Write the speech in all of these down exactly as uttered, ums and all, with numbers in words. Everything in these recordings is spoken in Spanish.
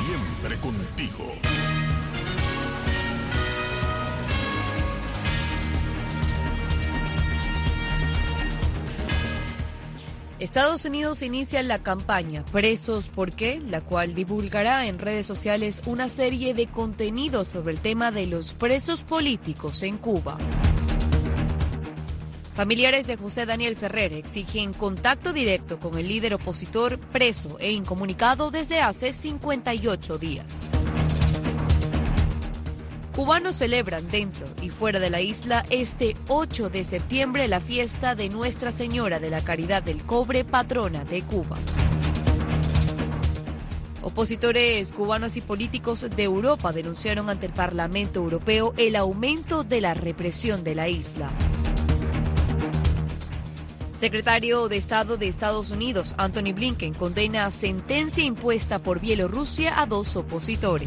Siempre contigo. Estados Unidos inicia la campaña Presos ¿Por qué?, la cual divulgará en redes sociales una serie de contenidos sobre el tema de los presos políticos en Cuba. Familiares de José Daniel Ferrer exigen contacto directo con el líder opositor preso e incomunicado desde hace cincuenta y ocho días. Cubanos celebran dentro y fuera de la isla este ocho de septiembre la fiesta de Nuestra Señora de la Caridad del Cobre, patrona de Cuba. Opositores cubanos y políticos de Europa denunciaron ante el Parlamento Europeo el aumento de la represión de la isla. Secretario de Estado de Estados Unidos, Anthony Blinken, condena sentencia impuesta por Bielorrusia a dos opositores.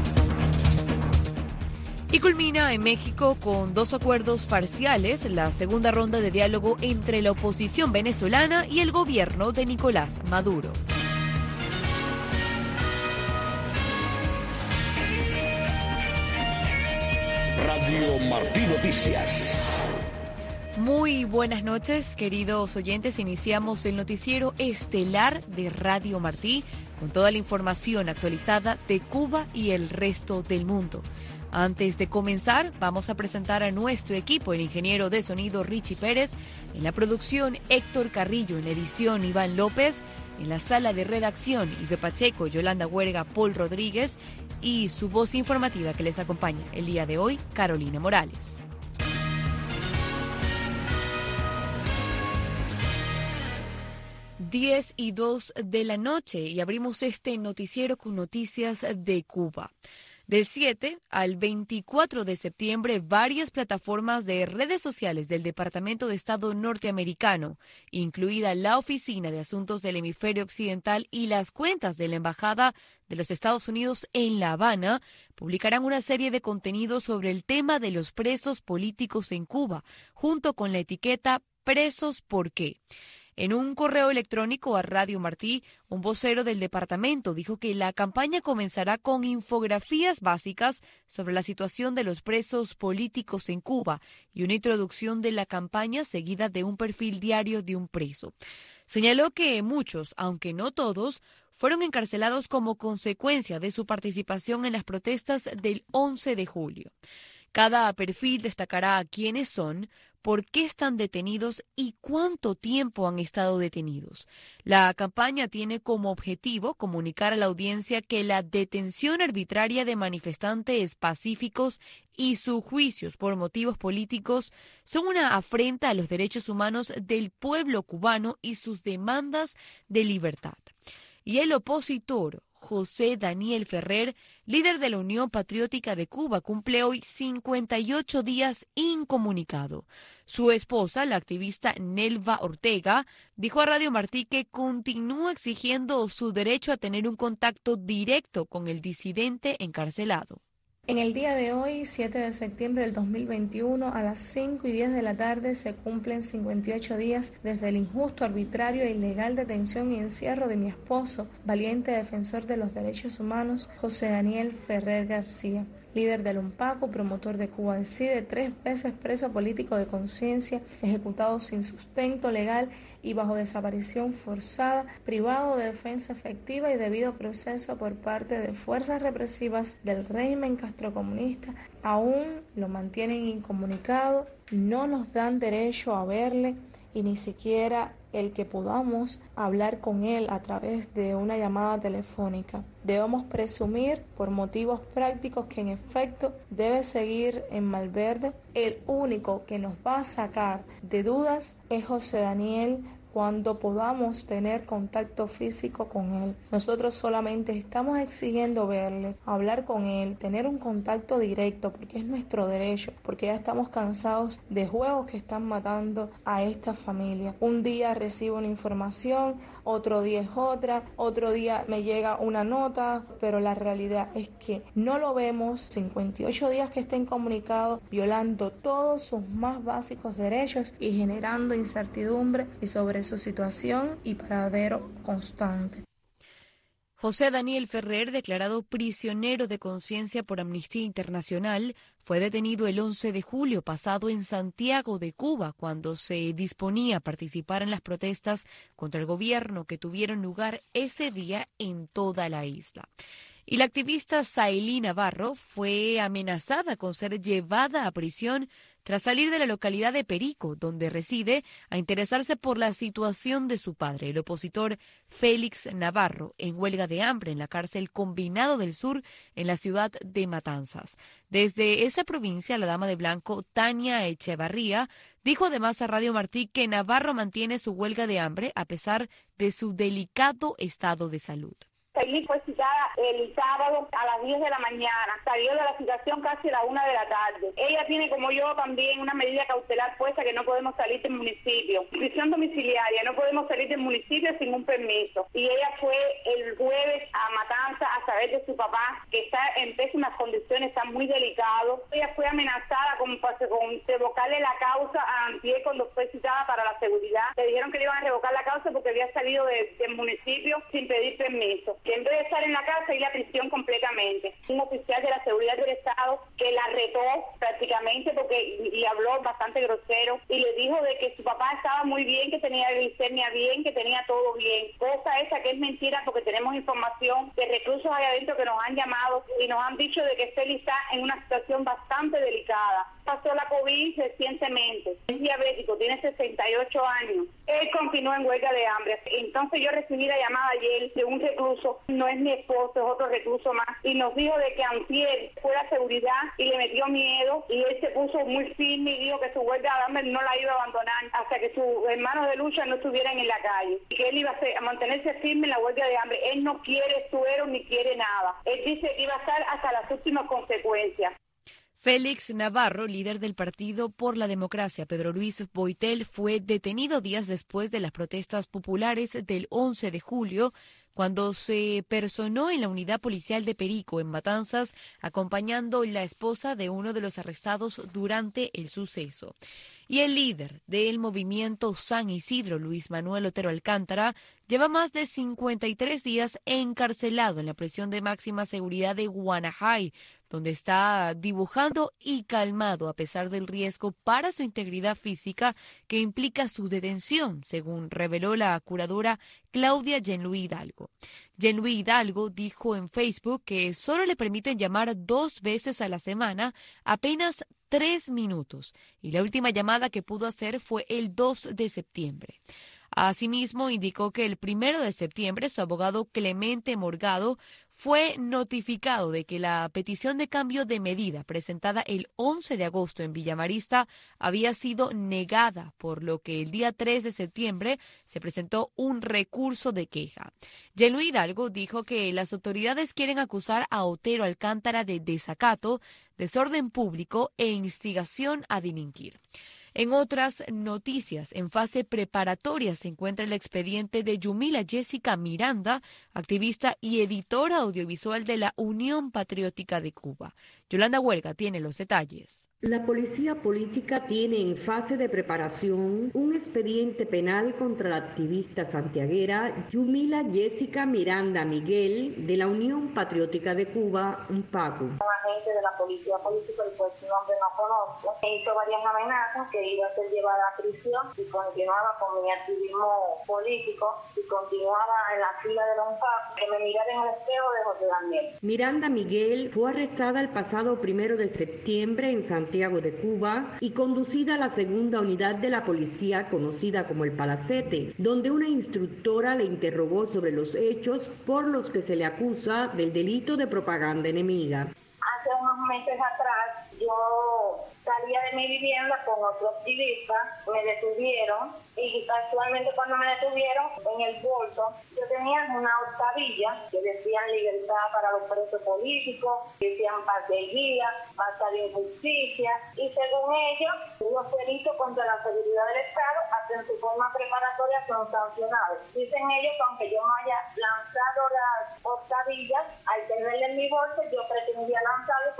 Y culmina en México con dos acuerdos parciales la segunda ronda de diálogo entre la oposición venezolana y el gobierno de Nicolás Maduro. Radio Martí Noticias. Muy buenas noches, queridos oyentes. Iniciamos el noticiero estelar de Radio Martí con toda la información actualizada de Cuba y el resto del mundo. Antes de comenzar, vamos a presentar a nuestro equipo, el ingeniero de sonido Richie Pérez, en la producción Héctor Carrillo, en la edición Iván López, en la sala de redacción Ibe Pacheco, Yolanda Huerga, Paul Rodríguez y su voz informativa que les acompaña el día de hoy, Carolina Morales. diez y dos de la noche y abrimos este noticiero con noticias de Cuba. Del siete al veinticuatro de septiembre, varias plataformas de redes sociales del Departamento de Estado norteamericano, incluida la Oficina de Asuntos del Hemisferio Occidental y las cuentas de la Embajada de los Estados Unidos en La Habana, publicarán una serie de contenidos sobre el tema de los presos políticos en Cuba, junto con la etiqueta Presos ¿Por qué? En un correo electrónico a Radio Martí, un vocero del departamento dijo que la campaña comenzará con infografías básicas sobre la situación de los presos políticos en Cuba y una introducción de la campaña seguida de un perfil diario de un preso. Señaló que muchos, aunque no todos, fueron encarcelados como consecuencia de su participación en las protestas del once de julio. Cada perfil destacará quiénes son, por qué están detenidos y cuánto tiempo han estado detenidos. La campaña tiene como objetivo comunicar a la audiencia que la detención arbitraria de manifestantes pacíficos y sus juicios por motivos políticos son una afrenta a los derechos humanos del pueblo cubano y sus demandas de libertad. Y el opositor José Daniel Ferrer, líder de la Unión Patriótica de Cuba, cumple hoy cincuenta y ocho días incomunicado. Su esposa, la activista Nelva Ortega, dijo a Radio Martí que continúa exigiendo su derecho a tener un contacto directo con el disidente encarcelado. En el día de hoy, siete de septiembre del dos mil veintiuno, a las cinco y diez de la tarde, se cumplen cincuenta y ocho días desde el injusto, arbitrario e ilegal detención y encierro de mi esposo, valiente defensor de los derechos humanos, José Daniel Ferrer García, líder del UNPACO, promotor de Cuba Decide, tres veces preso político de conciencia, ejecutado sin sustento legal y bajo desaparición forzada, privado de defensa efectiva y debido proceso por parte de fuerzas represivas del régimen castrocomunista, aún lo mantienen incomunicado, no nos dan derecho a verle y ni siquiera el que podamos hablar con él a través de una llamada telefónica. Debemos presumir por motivos prácticos que en efecto debe seguir en Malverde. El único que nos va a sacar de dudas es José Daniel cuando podamos tener contacto físico con él. Nosotros solamente estamos exigiendo verle, hablar con él, tener un contacto directo, porque es nuestro derecho, porque ya estamos cansados de juegos que están matando a esta familia. Un día recibo una información, otro día es otra, otro día me llega una nota, pero la realidad es que no lo vemos. cincuenta y ocho días que está incomunicado, violando todos sus más básicos derechos y generando incertidumbre y sobre su situación y paradero constante. José Daniel Ferrer, declarado prisionero de conciencia por Amnistía Internacional, fue detenido el once de julio pasado en Santiago de Cuba, cuando se disponía a participar en las protestas contra el gobierno que tuvieron lugar ese día en toda la isla. Y la activista Sailí Navarro fue amenazada con ser llevada a prisión tras salir de la localidad de Perico, donde reside, a interesarse por la situación de su padre, el opositor Félix Navarro, en huelga de hambre en la cárcel Combinado del Sur, en la ciudad de Matanzas. Desde esa provincia, la dama de blanco, Tania Echevarría, dijo además a Radio Martí que Navarro mantiene su huelga de hambre a pesar de su delicado estado de salud. Sailí fue citada el sábado a las diez de la mañana, salió de la citación casi a la una de la tarde. Ella tiene, como yo también, una medida cautelar puesta que no podemos salir del municipio. Prisión domiciliaria, no podemos salir del municipio sin un permiso. Y ella fue el jueves a Matanza a saber de su papá, que está en pésimas condiciones, está muy delicado. Ella fue amenazada con, con revocarle la causa a Antier cuando fue citada para la seguridad. Le dijeron que le iban a revocar la causa porque había salido de, del municipio sin pedir permiso. Que en vez de estar en la cárcel, ir a prisión completamente. Un oficial de la seguridad del Estado que la retó prácticamente porque le habló bastante grosero y le dijo de que su papá estaba muy bien, que tenía glicemia bien, que tenía todo bien. Cosa esa que es mentira porque tenemos información de reclusos allá adentro que nos han llamado y nos han dicho de que Félix está en una situación bastante delicada. Pasó la COVID recientemente, es diabético, tiene sesenta y ocho años. Él continúa en huelga de hambre. Entonces yo recibí la llamada ayer de un recluso, no es mi esposo, es otro recluso más, y nos dijo de que Antier fue a seguridad y le metió miedo y él se puso muy firme y dijo que su huelga de hambre no la iba a abandonar hasta que sus hermanos de lucha no estuvieran en la calle, y que él iba a, ser, a mantenerse firme en la huelga de hambre. Él no quiere suero ni quiere nada. Él dice que iba a estar hasta las últimas consecuencias. Félix Navarro, líder del Partido por la Democracia, Pedro Luis Boitel, fue detenido días después de las protestas populares del once de julio, cuando se personó en la unidad policial de Perico, en Matanzas, acompañando la esposa de uno de los arrestados durante el suceso. Y el líder del movimiento San Isidro, Luis Manuel Otero Alcántara, lleva más de cincuenta y tres días encarcelado en la prisión de máxima seguridad de Guanajay, donde está dibujando y calmado a pesar del riesgo para su integridad física que implica su detención, según reveló la curadora Claudia Yenluí Hidalgo. Yenluí Hidalgo dijo en Facebook que solo le permiten llamar dos veces a la semana, apenas tres minutos, y la última llamada que pudo hacer fue el dos de septiembre. Asimismo, indicó que el primero de septiembre su abogado Clemente Morgado fue notificado de que la petición de cambio de medida presentada el once de agosto en Villamarista había sido negada, por lo que el día tres de septiembre se presentó un recurso de queja. Yenluí Hidalgo dijo que las autoridades quieren acusar a Otero Alcántara de desacato, desorden público e instigación a delinquir. En otras noticias, en fase preparatoria se encuentra el expediente de Yumila Jessica Miranda, activista y editora audiovisual de la Unión Patriótica de Cuba. Yolanda Huelga tiene los detalles. La policía política tiene en fase de preparación un expediente penal contra la activista santiaguera Yumila Jessica Miranda Miguel de la Unión Patriótica de Cuba, U N P A C U. Un agente de la policía política, el cual su nombre no conozco, me hizo varias amenazas que iba a ser llevada a prisión y continuaba con mi activismo político y continuaba en la fila de la U N P A C U, que me mirara en el espejo de José Daniel. Miranda Miguel fue arrestada el pasado primero de septiembre en Santiago Santiago de Cuba y conducida a la segunda unidad de la policía conocida como el Palacete, donde una instructora le interrogó sobre los hechos por los que se le acusa del delito de propaganda enemiga. Hace unos meses atrás yo salía de mi vivienda con otro activista, me detuvieron y casualmente cuando me detuvieron, en el bolso yo tenía una octavilla que decían libertad para los presos políticos, decían paz de guía, basta de injusticia, y según ellos, los delitos contra la seguridad del Estado hasta en su forma preparatoria son sancionados. Dicen ellos que aunque yo no haya lanzado las octavillas, al tenerla en mi bolso yo pretendía lanzarlo y por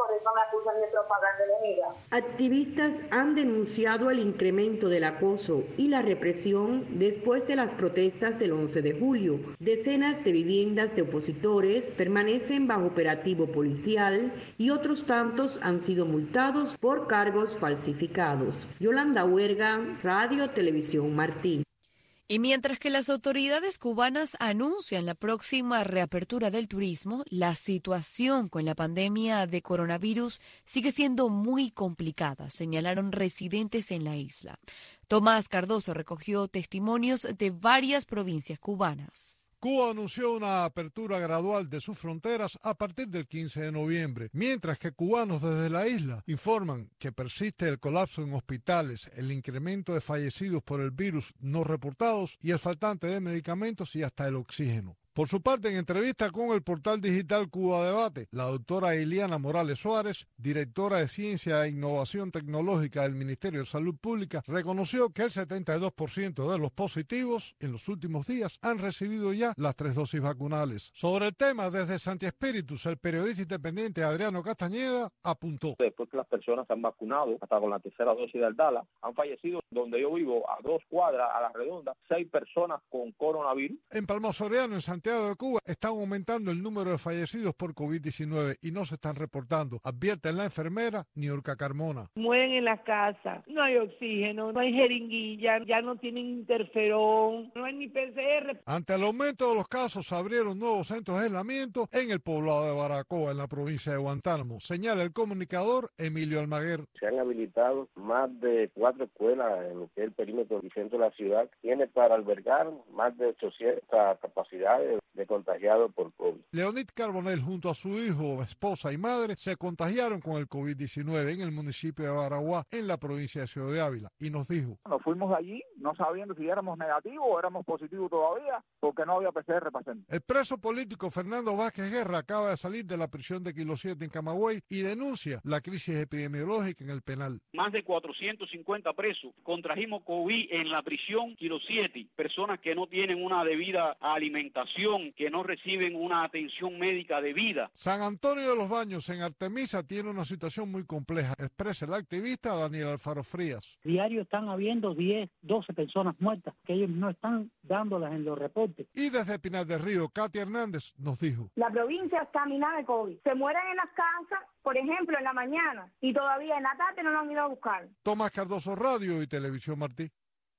por eso me acusan de propaganda enemiga. Activistas han denunciado el incremento del acoso y la represión después de las protestas del once de julio. Decenas de viviendas de opositores permanecen bajo operativo policial y otros tantos han sido multados por cargos falsificados. Yolanda Huerga, Radio Televisión Martí. Y mientras que las autoridades cubanas anuncian la próxima reapertura del turismo, la situación con la pandemia de coronavirus sigue siendo muy complicada, señalaron residentes en la isla. Tomás Cardoso recogió testimonios de varias provincias cubanas. Cuba anunció una apertura gradual de sus fronteras a partir del quince de noviembre, mientras que cubanos desde la isla informan que persiste el colapso en hospitales, el incremento de fallecidos por el virus no reportados y el faltante de medicamentos y hasta el oxígeno. Por su parte, en entrevista con el portal digital Cuba Debate, la doctora Iliana Morales Suárez, directora de Ciencia e Innovación Tecnológica del Ministerio de Salud Pública, reconoció que el setenta y dos por ciento de los positivos en los últimos días han recibido ya las tres dosis vacunales. Sobre el tema, desde Santi Espíritus, el periodista independiente Adriano Castañeda apuntó. Después que las personas se han vacunado, hasta con la tercera dosis de Aldala, han fallecido donde yo vivo, a dos cuadras a la redonda, seis personas con coronavirus. En Palma Soriano, en Santiago de Cuba, están aumentando el número de fallecidos por COVID diecinueve y no se están reportando, advierten la enfermera Niurka Carmona. Mueren en la casa, no hay oxígeno, no hay jeringuilla, ya no tienen interferón, no hay ni P C R. Ante el aumento de los casos, se abrieron nuevos centros de aislamiento en el poblado de Baracoa, en la provincia de Guantánamo, señala el comunicador Emilio Almaguer. Se han habilitado más de cuatro escuelas en lo que es el perímetro y centro de la ciudad. Tiene para albergar más de ochocientas capacidades de contagiados por COVID. Leonid Carbonell, junto a su hijo, esposa y madre, se contagiaron con el COVID diecinueve en el municipio de Baraguá, en la provincia de Ciudad de Ávila, y nos dijo. Nos fuimos allí no sabiendo si éramos negativos o éramos positivos todavía, porque no había P C R paciente. El preso político Fernando Vázquez Guerra acaba de salir de la prisión de Kilo siete en Camagüey y denuncia la crisis epidemiológica en el penal. Más de cuatrocientos cincuenta presos contrajimos COVID en la prisión Kilo siete, personas que no tienen una debida alimentación, que no reciben una atención médica debida. San Antonio de los Baños, en Artemisa, tiene una situación muy compleja, expresa el activista Daniel Alfaro Frías. Diario están habiendo diez, doce personas muertas, que ellos no están dándolas en los reportes. Y desde Pinar del Río, Katia Hernández nos dijo. La provincia está minada de COVID. Se mueren en las casas, por ejemplo, en la mañana, y todavía en la tarde no lo han ido a buscar. Tomás Cardoso, Radio y Televisión Martí.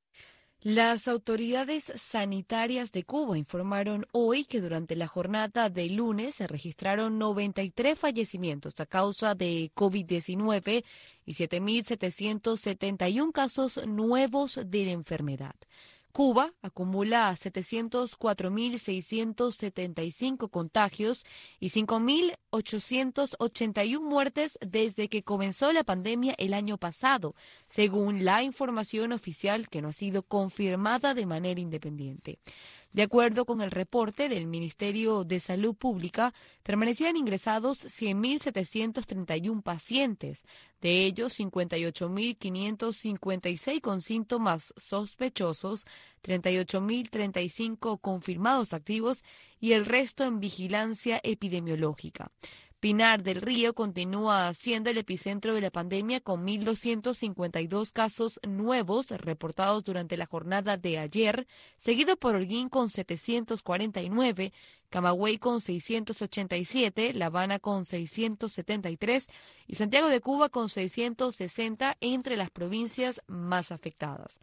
Las autoridades sanitarias de Cuba informaron hoy que durante la jornada de lunes se registraron noventa y tres fallecimientos a causa de COVID diecinueve y siete mil setecientos setenta y uno casos nuevos de la enfermedad. Cuba acumula setecientos cuatro mil seiscientos setenta y cinco contagios y cinco mil ochocientos ochenta y uno muertes desde que comenzó la pandemia el año pasado, según la información oficial que no ha sido confirmada de manera independiente. De acuerdo con el reporte del Ministerio de Salud Pública, permanecían ingresados cien mil setecientos treinta y uno pacientes, de ellos cincuenta y ocho mil quinientos cincuenta y seis con síntomas sospechosos, treinta y ocho mil treinta y cinco confirmados activos y el resto en vigilancia epidemiológica. Pinar del Río continúa siendo el epicentro de la pandemia con mil doscientos cincuenta y dos casos nuevos reportados durante la jornada de ayer, seguido por Holguín con setecientos cuarenta y nueve, Camagüey con seiscientos ochenta y siete, La Habana con seiscientos setenta y tres y Santiago de Cuba con seiscientos sesenta entre las provincias más afectadas.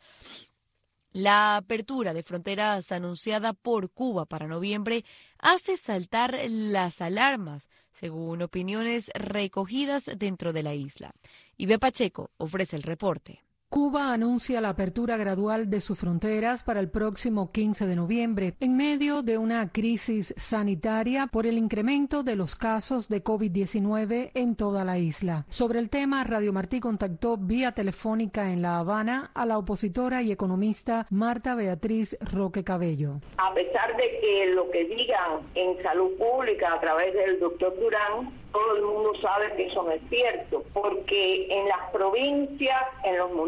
La apertura de fronteras anunciada por Cuba para noviembre hace saltar las alarmas, según opiniones recogidas dentro de la isla. Ibe Pacheco ofrece el reporte. Cuba anuncia la apertura gradual de sus fronteras para el próximo quince de noviembre, en medio de una crisis sanitaria por el incremento de los casos de COVID diecinueve en toda la isla. Sobre el tema, Radio Martí contactó vía telefónica en La Habana a la opositora y economista Marta Beatriz Roque Cabello. A pesar de que lo que digan en salud pública a través del doctor Durán, todo el mundo sabe que eso no es cierto, porque en las provincias, en los municipios,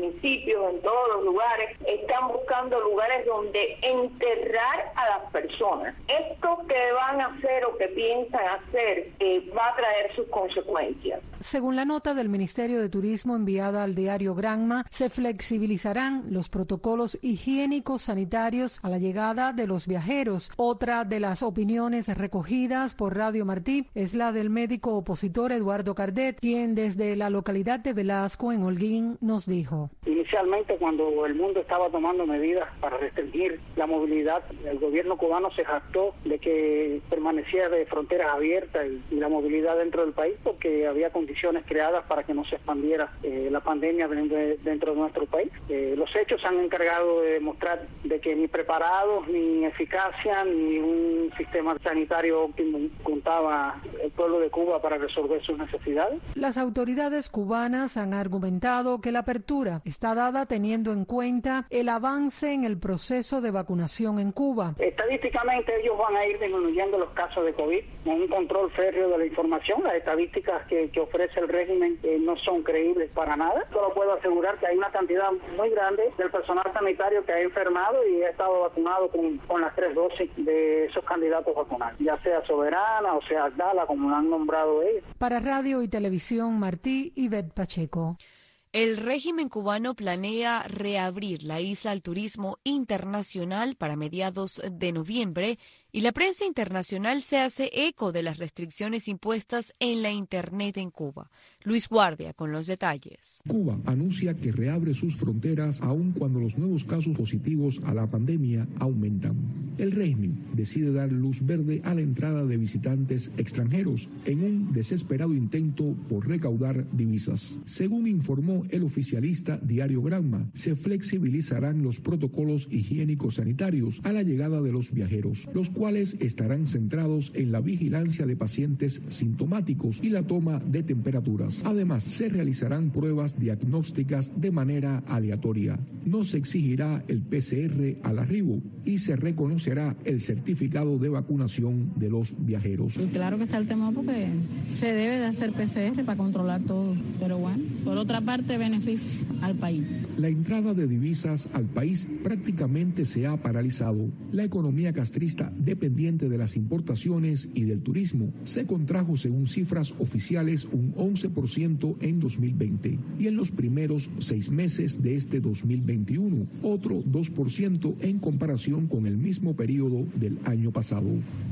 municipios, en todos los lugares, están buscando lugares donde enterrar a las personas. Esto que van a hacer o que piensan hacer eh, va a traer sus consecuencias. Según la nota del Ministerio de Turismo enviada al diario Granma, se flexibilizarán los protocolos higiénicos sanitarios a la llegada de los viajeros. Otra de las opiniones recogidas por Radio Martí es la del médico opositor Eduardo Cardet, quien desde la localidad de Velasco, en Holguín, nos dijo: Inicialmente, cuando el mundo estaba tomando medidas para restringir la movilidad, el gobierno cubano se jactó de que permanecía de fronteras abiertas y, y la movilidad dentro del país, porque había condiciones creadas para que no se expandiera eh, la pandemia dentro de, dentro de nuestro país. Eh, los hechos se han encargado de demostrar de que ni preparados, ni eficacia, ni un sistema sanitario óptimo contaba el pueblo de Cuba para resolver sus necesidades. Las autoridades cubanas han argumentado que la apertura está dada teniendo en cuenta el avance en el proceso de vacunación en Cuba. Estadísticamente ellos van a ir disminuyendo los casos de COVID con un control férreo de la información. Las estadísticas que, que ofrece el régimen eh, no son creíbles para nada. Solo puedo asegurar que hay una cantidad muy grande del personal sanitario que ha enfermado y ha estado vacunado con, con las tres dosis de esos candidatos vacunados, ya sea Soberana o sea Abdala, como lo han nombrado ellos. Para Radio y Televisión Martí, Ivette Pacheco. El régimen cubano planea reabrir la isla al turismo internacional para mediados de noviembre y la prensa internacional se hace eco de las restricciones impuestas en la Internet en Cuba. Luis Guardia con los detalles. Cuba anuncia que reabre sus fronteras aun cuando los nuevos casos positivos a la pandemia aumentan. El régimen decide dar luz verde a la entrada de visitantes extranjeros en un desesperado intento por recaudar divisas. Según informó el oficialista Diario Granma, se flexibilizarán los protocolos higiénicos sanitarios a la llegada de los viajeros, los cuales estarán centrados en la vigilancia de pacientes sintomáticos y la toma de temperaturas. Además, se realizarán pruebas diagnósticas de manera aleatoria. No se exigirá el P C R al arribo y se reconocerá el certificado de vacunación de los viajeros. Y claro que está el tema porque se debe de hacer P C R para controlar todo, pero bueno, por otra parte beneficia al país. La entrada de divisas al país prácticamente se ha paralizado. La economía castrista, dependiente de las importaciones y del turismo, se contrajo según cifras oficiales un once por ciento en dos mil veinte y en los primeros seis meses de este dos mil veintiuno, otro dos por ciento en comparación con el mismo periodo del año pasado.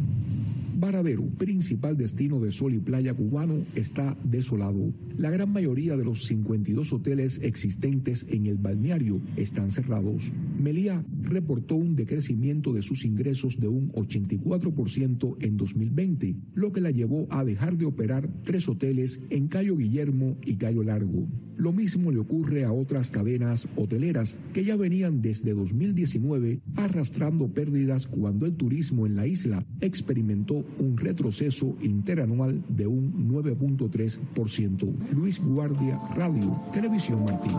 Varadero, principal destino de sol y playa cubano, está desolado. La gran mayoría de los cincuenta y dos hoteles existentes en el balneario están cerrados. Meliá reportó un decrecimiento de sus ingresos de un ochenta y cuatro por ciento en dos mil veinte, lo que la llevó a dejar de operar tres hoteles en Cayo Guillermo y Cayo Largo. Lo mismo le ocurre a otras cadenas hoteleras que ya venían desde dos mil diecinueve arrastrando pérdidas cuando el turismo en la isla experimentó un retroceso interanual de un nueve punto tres por ciento. Luis Guardia, Radio, Televisión Martí.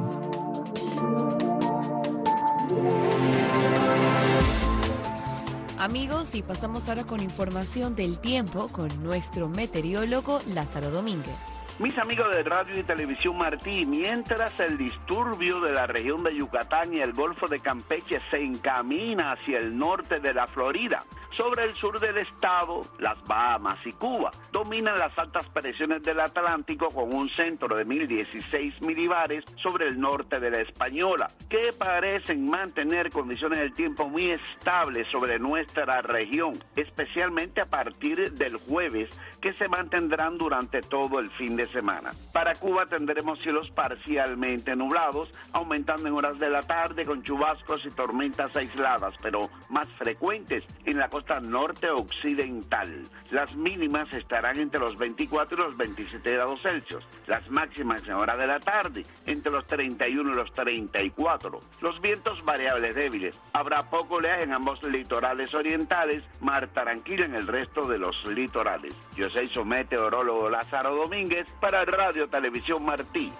Amigos, y pasamos ahora con información del tiempo con nuestro meteorólogo Lázaro Domínguez. Mis amigos de Radio y Televisión Martí, mientras el disturbio de la región de Yucatán y el Golfo de Campeche se encamina hacia el norte de la Florida, sobre el sur del estado, las Bahamas y Cuba, dominan las altas presiones del Atlántico con un centro de mil dieciséis milibares sobre el norte de la Española, que parecen mantener condiciones del tiempo muy estables sobre nuestra región, especialmente a partir del jueves, que se mantendrán durante todo el fin de semana. Para Cuba tendremos cielos parcialmente nublados, aumentando en horas de la tarde con chubascos y tormentas aisladas, pero más frecuentes en la costa norte occidental. Las mínimas estarán entre los veinticuatro y los veintisiete grados Celsius, las máximas en horas de la tarde entre los treinta y uno y los treinta y cuatro. Los vientos variables débiles. Habrá poco oleaje en ambos litorales orientales, mar tranquilo en el resto de los litorales. Yo soy su meteorólogo Lázaro Domínguez para Radio Televisión Martí.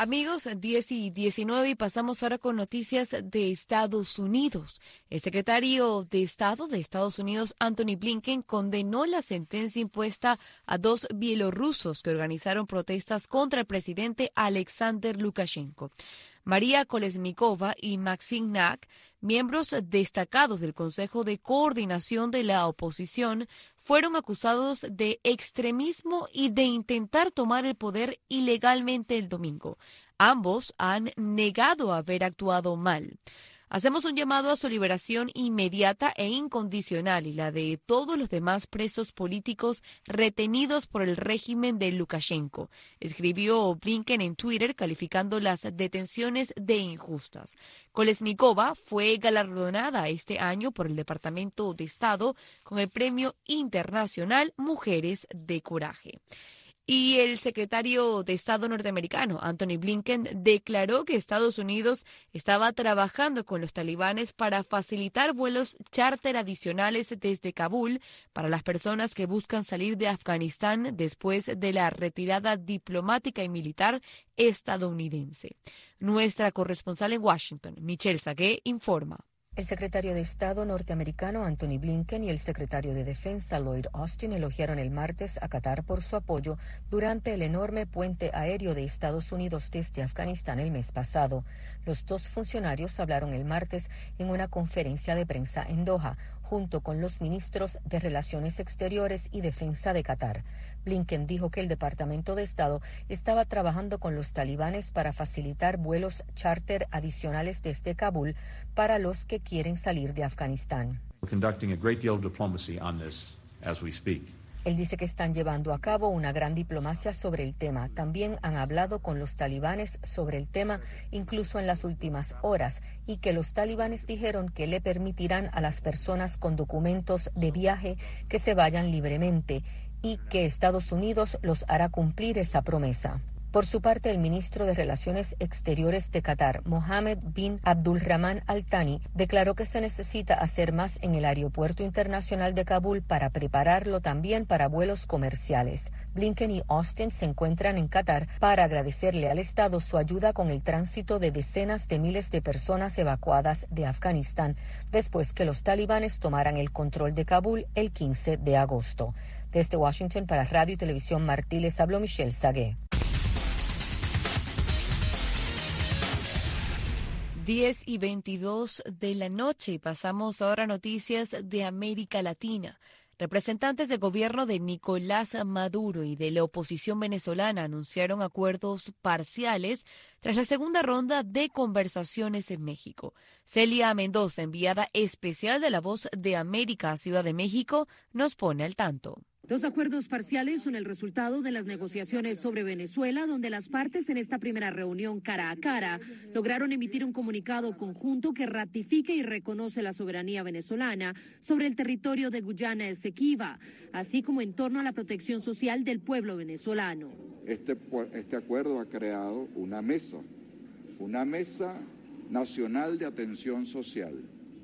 Amigos, diez y diecinueve y pasamos ahora con noticias de Estados Unidos. El secretario de Estado de Estados Unidos, Anthony Blinken, condenó la sentencia impuesta a dos bielorrusos que organizaron protestas contra el presidente Alexander Lukashenko. María Kolesnikova y Maxim Nak, miembros destacados del Consejo de Coordinación de la Oposición, fueron acusados de extremismo y de intentar tomar el poder ilegalmente el domingo. Ambos han negado haber actuado mal. Hacemos un llamado a su liberación inmediata e incondicional y la de todos los demás presos políticos retenidos por el régimen de Lukashenko, escribió Blinken en Twitter, calificando las detenciones de injustas. Kolesnikova fue galardonada este año por el Departamento de Estado con el Premio Internacional Mujeres de Coraje. Y el secretario de Estado norteamericano, Anthony Blinken, declaró que Estados Unidos estaba trabajando con los talibanes para facilitar vuelos charter adicionales desde Kabul para las personas que buscan salir de Afganistán después de la retirada diplomática y militar estadounidense. Nuestra corresponsal en Washington, Michelle Sagué, informa. El secretario de Estado norteamericano Anthony Blinken y el secretario de Defensa Lloyd Austin elogiaron el martes a Qatar por su apoyo durante el enorme puente aéreo de Estados Unidos desde Afganistán el mes pasado. Los dos funcionarios hablaron el martes en una conferencia de prensa en Doha, junto con los ministros de Relaciones Exteriores y Defensa de Qatar. Blinken dijo que el Departamento de Estado estaba trabajando con los talibanes para facilitar vuelos charter adicionales desde Kabul para los que quieren salir de Afganistán. Él dice que están llevando a cabo una gran diplomacia sobre el tema. También han hablado con los talibanes sobre el tema, incluso en las últimas horas, y que los talibanes dijeron que le permitirán a las personas con documentos de viaje que se vayan libremente y que Estados Unidos los hará cumplir esa promesa. Por su parte, el ministro de Relaciones Exteriores de Qatar, Mohammed bin Abdulrahman Al Thani, declaró que se necesita hacer más en el aeropuerto internacional de Kabul para prepararlo también para vuelos comerciales. Blinken y Austin se encuentran en Qatar para agradecerle al Estado su ayuda con el tránsito de decenas de miles de personas evacuadas de Afganistán después que los talibanes tomaran el control de Kabul el quince de agosto. Desde Washington para Radio y Televisión Martí les habló Michelle Sagué. diez y veintidós de la noche y pasamos ahora a noticias de América Latina. Representantes del gobierno de Nicolás Maduro y de la oposición venezolana anunciaron acuerdos parciales tras la segunda ronda de conversaciones en México. Celia Mendoza, enviada especial de La Voz de América a Ciudad de México, nos pone al tanto. Dos acuerdos parciales son el resultado de las negociaciones sobre Venezuela, donde las partes en esta primera reunión cara a cara lograron emitir un comunicado conjunto que ratifica y reconoce la soberanía venezolana sobre el territorio de Guyana Esequiba, así como en torno a la protección social del pueblo venezolano. Este, este acuerdo ha creado una mesa, una mesa nacional de atención social,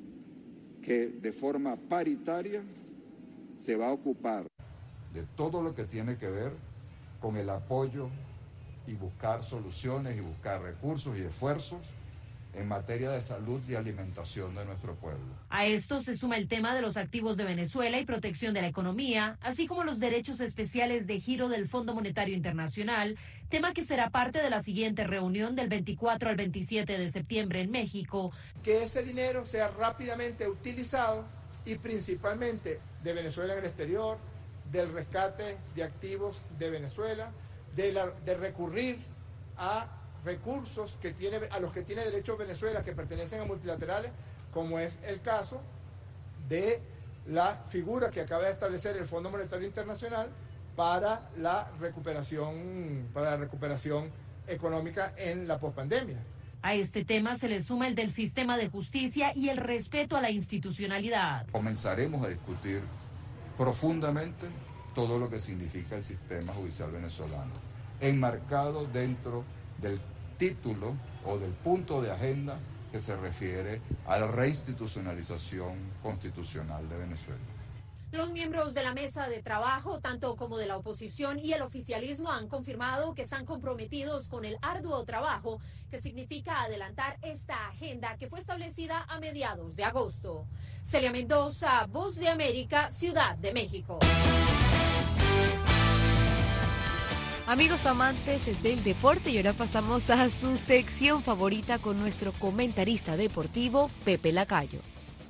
que de forma paritaria se va a ocupar de todo lo que tiene que ver con el apoyo y buscar soluciones y buscar recursos y esfuerzos en materia de salud y alimentación de nuestro pueblo. A esto se suma el tema de los activos de Venezuela y protección de la economía, así como los derechos especiales de giro del Fondo Monetario Internacional, tema que será parte de la siguiente reunión del veinticuatro al veintisiete de septiembre en México. Que ese dinero sea rápidamente utilizado y principalmente de Venezuela en el exterior, del rescate de activos de Venezuela, de, la, de recurrir a recursos que tiene, a los que tiene derecho Venezuela que pertenecen a multilaterales, como es el caso de la figura que acaba de establecer el Fondo Monetario Internacional para la recuperación, para la recuperación económica en la pospandemia. A este tema se le suma el del sistema de justicia y el respeto a la institucionalidad. Comenzaremos a discutir profundamente todo lo que significa el sistema judicial venezolano, enmarcado dentro del título o del punto de agenda que se refiere a la reinstitucionalización constitucional de Venezuela. Los miembros de la mesa de trabajo, tanto como de la oposición y el oficialismo, han confirmado que están comprometidos con el arduo trabajo que significa adelantar esta agenda que fue establecida a mediados de agosto. Celia Mendoza, Voz de América, Ciudad de México. Amigos amantes del deporte, y ahora pasamos a su sección favorita con nuestro comentarista deportivo, Pepe Lacayo.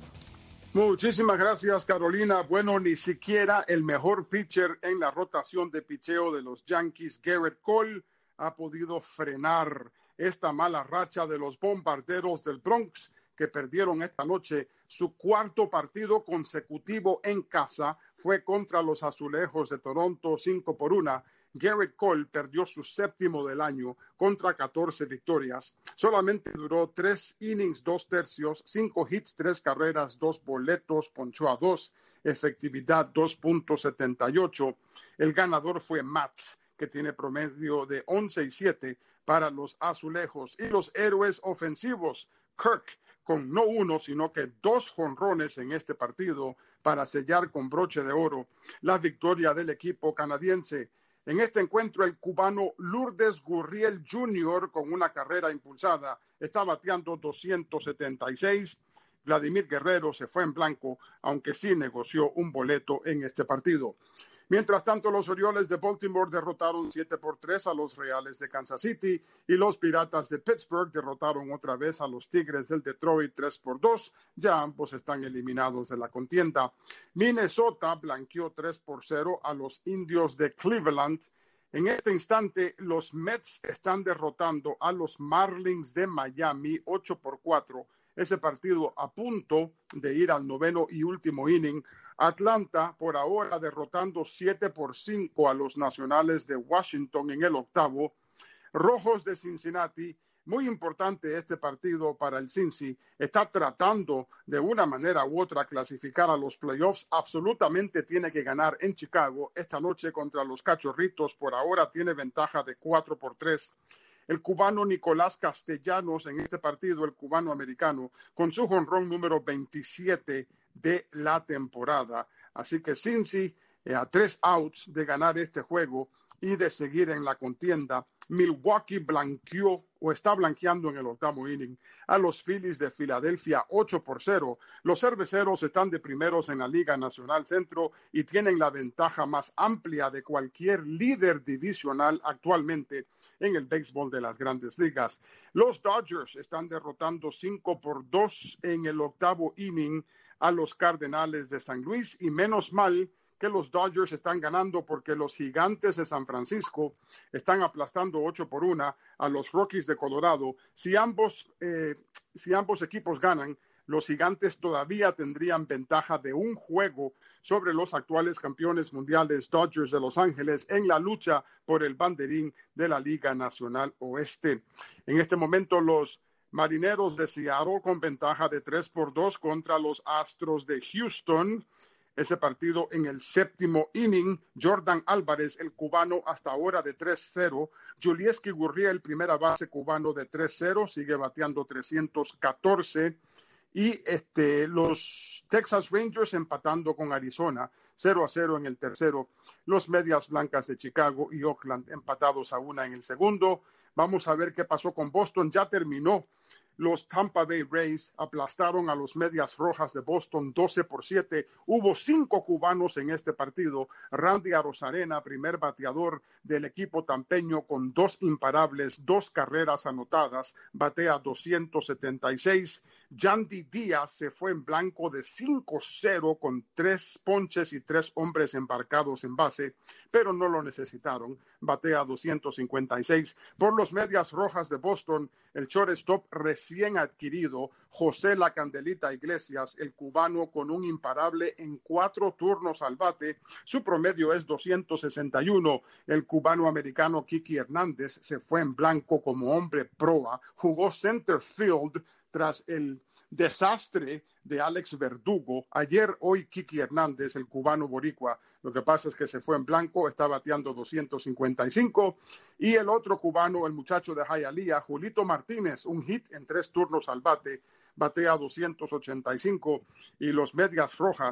Muchísimas gracias, Carolina. Bueno, ni siquiera el mejor pitcher en la rotación de picheo de los Yankees, Gerrit Cole, ha podido frenar esta mala racha de los Bombarderos del Bronx, que perdieron esta noche. Su cuarto partido consecutivo en casa fue contra los Azulejos de Toronto, cinco por una. Gerrit Cole perdió su séptimo del año contra catorce victorias. Solamente duró tres innings, dos tercios, cinco hits, tres carreras, dos boletos, ponchó a dos, efectividad dos punto setenta y ocho. El ganador fue Matz, que tiene promedio de once y siete para los Azulejos. Y los héroes ofensivos, Kirk, con no uno, sino que dos jonrones en este partido para sellar con broche de oro la victoria del equipo canadiense. En este encuentro, el cubano Lourdes Gurriel junior, con una carrera impulsada, está bateando doscientos setenta y seis. Vladimir Guerrero se fue en blanco, aunque sí negoció un boleto en este partido. Mientras tanto, los Orioles de Baltimore derrotaron siete por tres a los Reales de Kansas City y los Piratas de Pittsburgh derrotaron otra vez a los Tigres del Detroit tres por dos. Ya ambos están eliminados de la contienda. Minnesota blanqueó tres por cero a los Indios de Cleveland. En este instante, los Mets están derrotando a los Marlins de Miami ocho por cuatro. Ese partido a punto de ir al noveno y último inning. Atlanta, por ahora, derrotando siete por cinco a los Nacionales de Washington en el octavo. Rojos de Cincinnati, muy importante este partido para el Cincy, está tratando de una manera u otra clasificar a los playoffs. Absolutamente tiene que ganar en Chicago esta noche contra los Cachorritos. Por ahora tiene ventaja de cuatro por tres. El cubano Nicolás Castellanos en este partido, el cubano americano, con su jonrón número veintisiete de la temporada. Así que Cincy eh, a tres outs de ganar este juego y de seguir en la contienda. Milwaukee blanqueó o está blanqueando en el octavo inning a los Phillies de Filadelfia ocho por cero. Los cerveceros están de primeros en la Liga Nacional Centro y tienen la ventaja más amplia de cualquier líder divisional actualmente en el béisbol de las Grandes Ligas. Los Dodgers están derrotando cinco por dos en el octavo inning a los Cardenales de San Luis, y menos mal que los Dodgers están ganando, porque los Gigantes de San Francisco están aplastando ocho por una a los Rockies de Colorado. Si ambos, eh, si ambos equipos ganan, los Gigantes todavía tendrían ventaja de un juego sobre los actuales campeones mundiales Dodgers de Los Ángeles en la lucha por el banderín de la Liga Nacional Oeste. En este momento, los Marineros de Seattle con ventaja de tres por dos contra los Astros de Houston. Ese partido en el séptimo inning, Jordan Álvarez, el cubano, hasta ahora de tres cero. Julieski Gurriel, primera base cubano, de tres cero, sigue bateando trescientos catorce. Y este, los Texas Rangers empatando con Arizona, cero a cero en el tercero. Los Medias Blancas de Chicago y Oakland empatados a una en el segundo. Vamos a ver qué pasó con Boston. Ya terminó. Los Tampa Bay Rays aplastaron a los Medias Rojas de Boston doce por siete. Hubo cinco cubanos en este partido. Randy Arozarena, primer bateador del equipo tampeño, con dos imparables, dos carreras anotadas, batea doscientos setenta y seis. Yandy Díaz se fue en blanco de cinco cero con tres ponches y tres hombres embarcados en base, pero no lo necesitaron. Batea doscientos cincuenta y seis. Por los Medias Rojas de Boston, el shortstop recién adquirido, José La Candelita Iglesias, el cubano, con un imparable en cuatro turnos al bate. Su promedio es doscientos sesenta y uno. El cubano americano Kiki Hernández se fue en blanco como hombre proa. Jugó center field tras el desastre de Alex Verdugo. Ayer, hoy, Kiki Hernández, el cubano boricua, lo que pasa es que se fue en blanco, está bateando doscientos cincuenta y cinco. Y el otro cubano, el muchacho de Hialeah, Julito Martínez, un hit en tres turnos al bate, batea doscientos ochenta y cinco. Y los Medias Rojas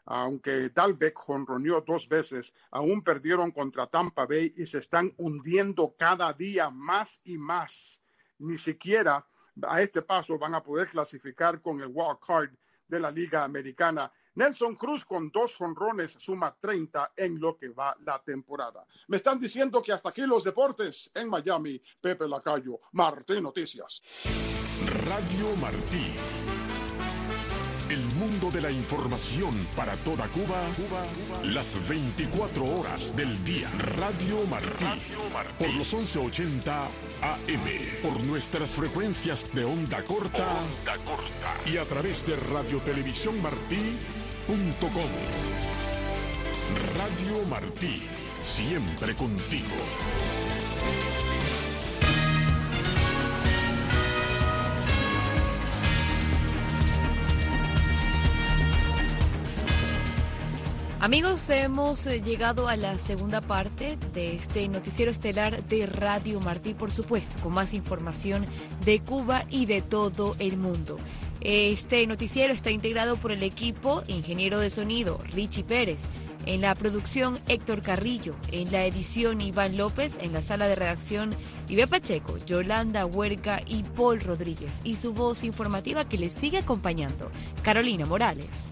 Aunque Dalbec jonroneó dos veces, aún perdieron contra Tampa Bay y se están hundiendo cada día más y más. Ni siquiera a este paso van a poder clasificar con el wild card de la Liga Americana. Nelson Cruz con dos jonrones suma treinta en lo que va la temporada. Me están diciendo que hasta aquí los deportes en Miami. Pepe Lacayo, Martí Noticias. Radio Martí. El mundo de la información para toda Cuba, Cuba, Cuba, las veinticuatro horas del día. Radio Martí, Radio Martí. Por los once ochenta A M, por nuestras frecuencias de onda corta, onda corta y a través de radiotelevisiónmartí punto com. Radio Martí, siempre contigo. Amigos, hemos llegado a la segunda parte de este noticiero estelar de Radio Martí, por supuesto, con más información de Cuba y de todo el mundo. Este noticiero está integrado por el equipo ingeniero de sonido Richie Pérez, en la producción Héctor Carrillo, en la edición Iván López, en la sala de redacción Ibe Pacheco, Yolanda Huerga y Paul Rodríguez, y su voz informativa que les sigue acompañando, Carolina Morales.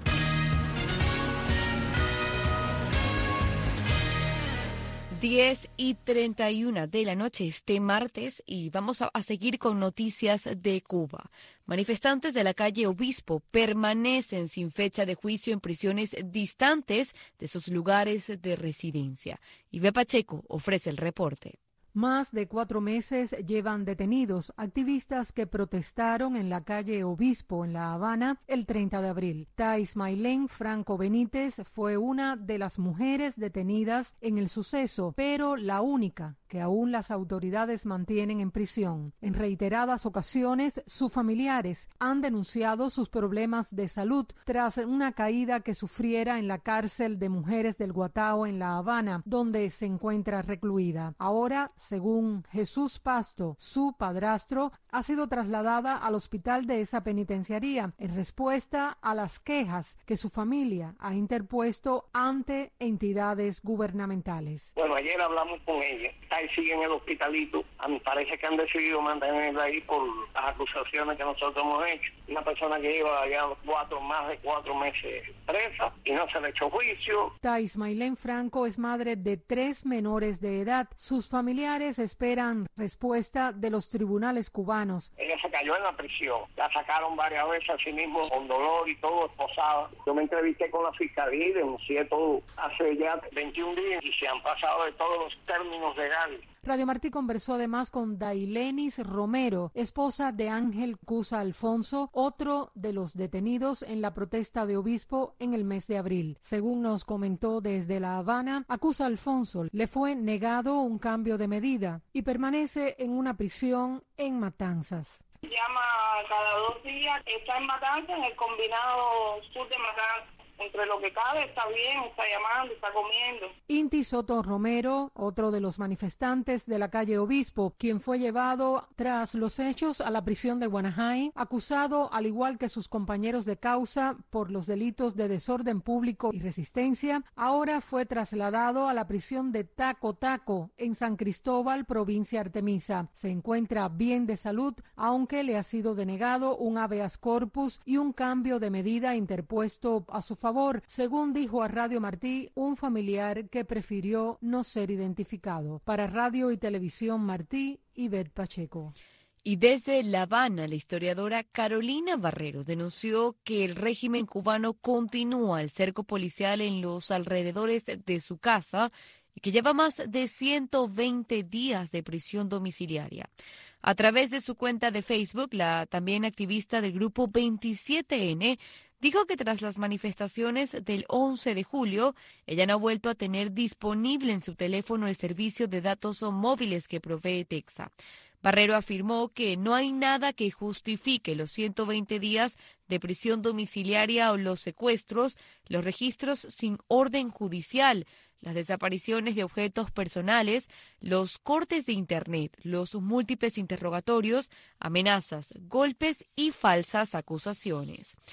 diez y treinta y una de la noche este martes y vamos a, a seguir con noticias de Cuba. Manifestantes de la calle Obispo permanecen sin fecha de juicio en prisiones distantes de sus lugares de residencia. Ibe Pacheco ofrece el reporte. Más de cuatro meses llevan detenidos activistas que protestaron en la calle Obispo en La Habana el treinta de abril. Thais Maylén Franco Benítez fue una de las mujeres detenidas en el suceso, pero la única que aún las autoridades mantienen en prisión. En reiteradas ocasiones, sus familiares han denunciado sus problemas de salud tras una caída que sufriera en la cárcel de mujeres del Guatao en La Habana, donde se encuentra recluida. Ahora, según Jesús Pasto, su padrastro, ha sido trasladada al hospital de esa penitenciaría en respuesta a las quejas que su familia ha interpuesto ante entidades gubernamentales. Bueno, ayer hablamos con ella. Ahí sigue en el hospitalito. A mí parece que han decidido mantenerla ahí por las acusaciones que nosotros hemos hecho. Una persona que lleva ya cuatro, más de cuatro meses presa y no se le echó juicio. Thais Maylén Franco es madre de tres menores de edad. Sus familiares esperan respuesta de los tribunales cubanos. Ella se cayó en la prisión. La sacaron varias veces a sí mismo con dolor y todo, esposada. Yo me entrevisté con la fiscalía y denuncié todo hace ya veintiún días y se han pasado de todos los términos legales. Radio Martí conversó además con Dailenis Romero, esposa de Ángel Cusa Alfonso, otro de los detenidos en la protesta de Obispo en el mes de abril. Según nos comentó desde La Habana, a Cusa Alfonso le fue negado un cambio de medida y permanece en una prisión en Matanzas. Llama cada dos días, está en Matanzas, en el combinado sur de Matanzas. Entre lo que cabe, está bien, está llamando, está comiendo. Inti Soto Romero, otro de los manifestantes de la calle Obispo, quien fue llevado tras los hechos a la prisión de Guanajay, acusado, al igual que sus compañeros de causa, por los delitos de desorden público y resistencia, ahora fue trasladado a la prisión de Taco Taco, en San Cristóbal, provincia Artemisa. Se encuentra bien de salud, aunque le ha sido denegado un habeas corpus y un cambio de medida interpuesto a su favor, según dijo a Radio Martí un familiar que prefirió no ser identificado. Para Radio y Televisión Martí, Ivette Pacheco. Y desde La Habana, la historiadora Carolina Barrero denunció que el régimen cubano continúa el cerco policial en los alrededores de su casa y que lleva más de ciento veinte días de prisión domiciliaria. A través de su cuenta de Facebook, la también activista del grupo veintisiete ene dijo que tras las manifestaciones del once de julio, ella no ha vuelto a tener disponible en su teléfono el servicio de datos móviles que provee Texa. Barrero afirmó que no hay nada que justifique los ciento veinte días de prisión domiciliaria o los secuestros, los registros sin orden judicial, las desapariciones de objetos personales, los cortes de Internet, los múltiples interrogatorios, amenazas, golpes y falsas acusaciones.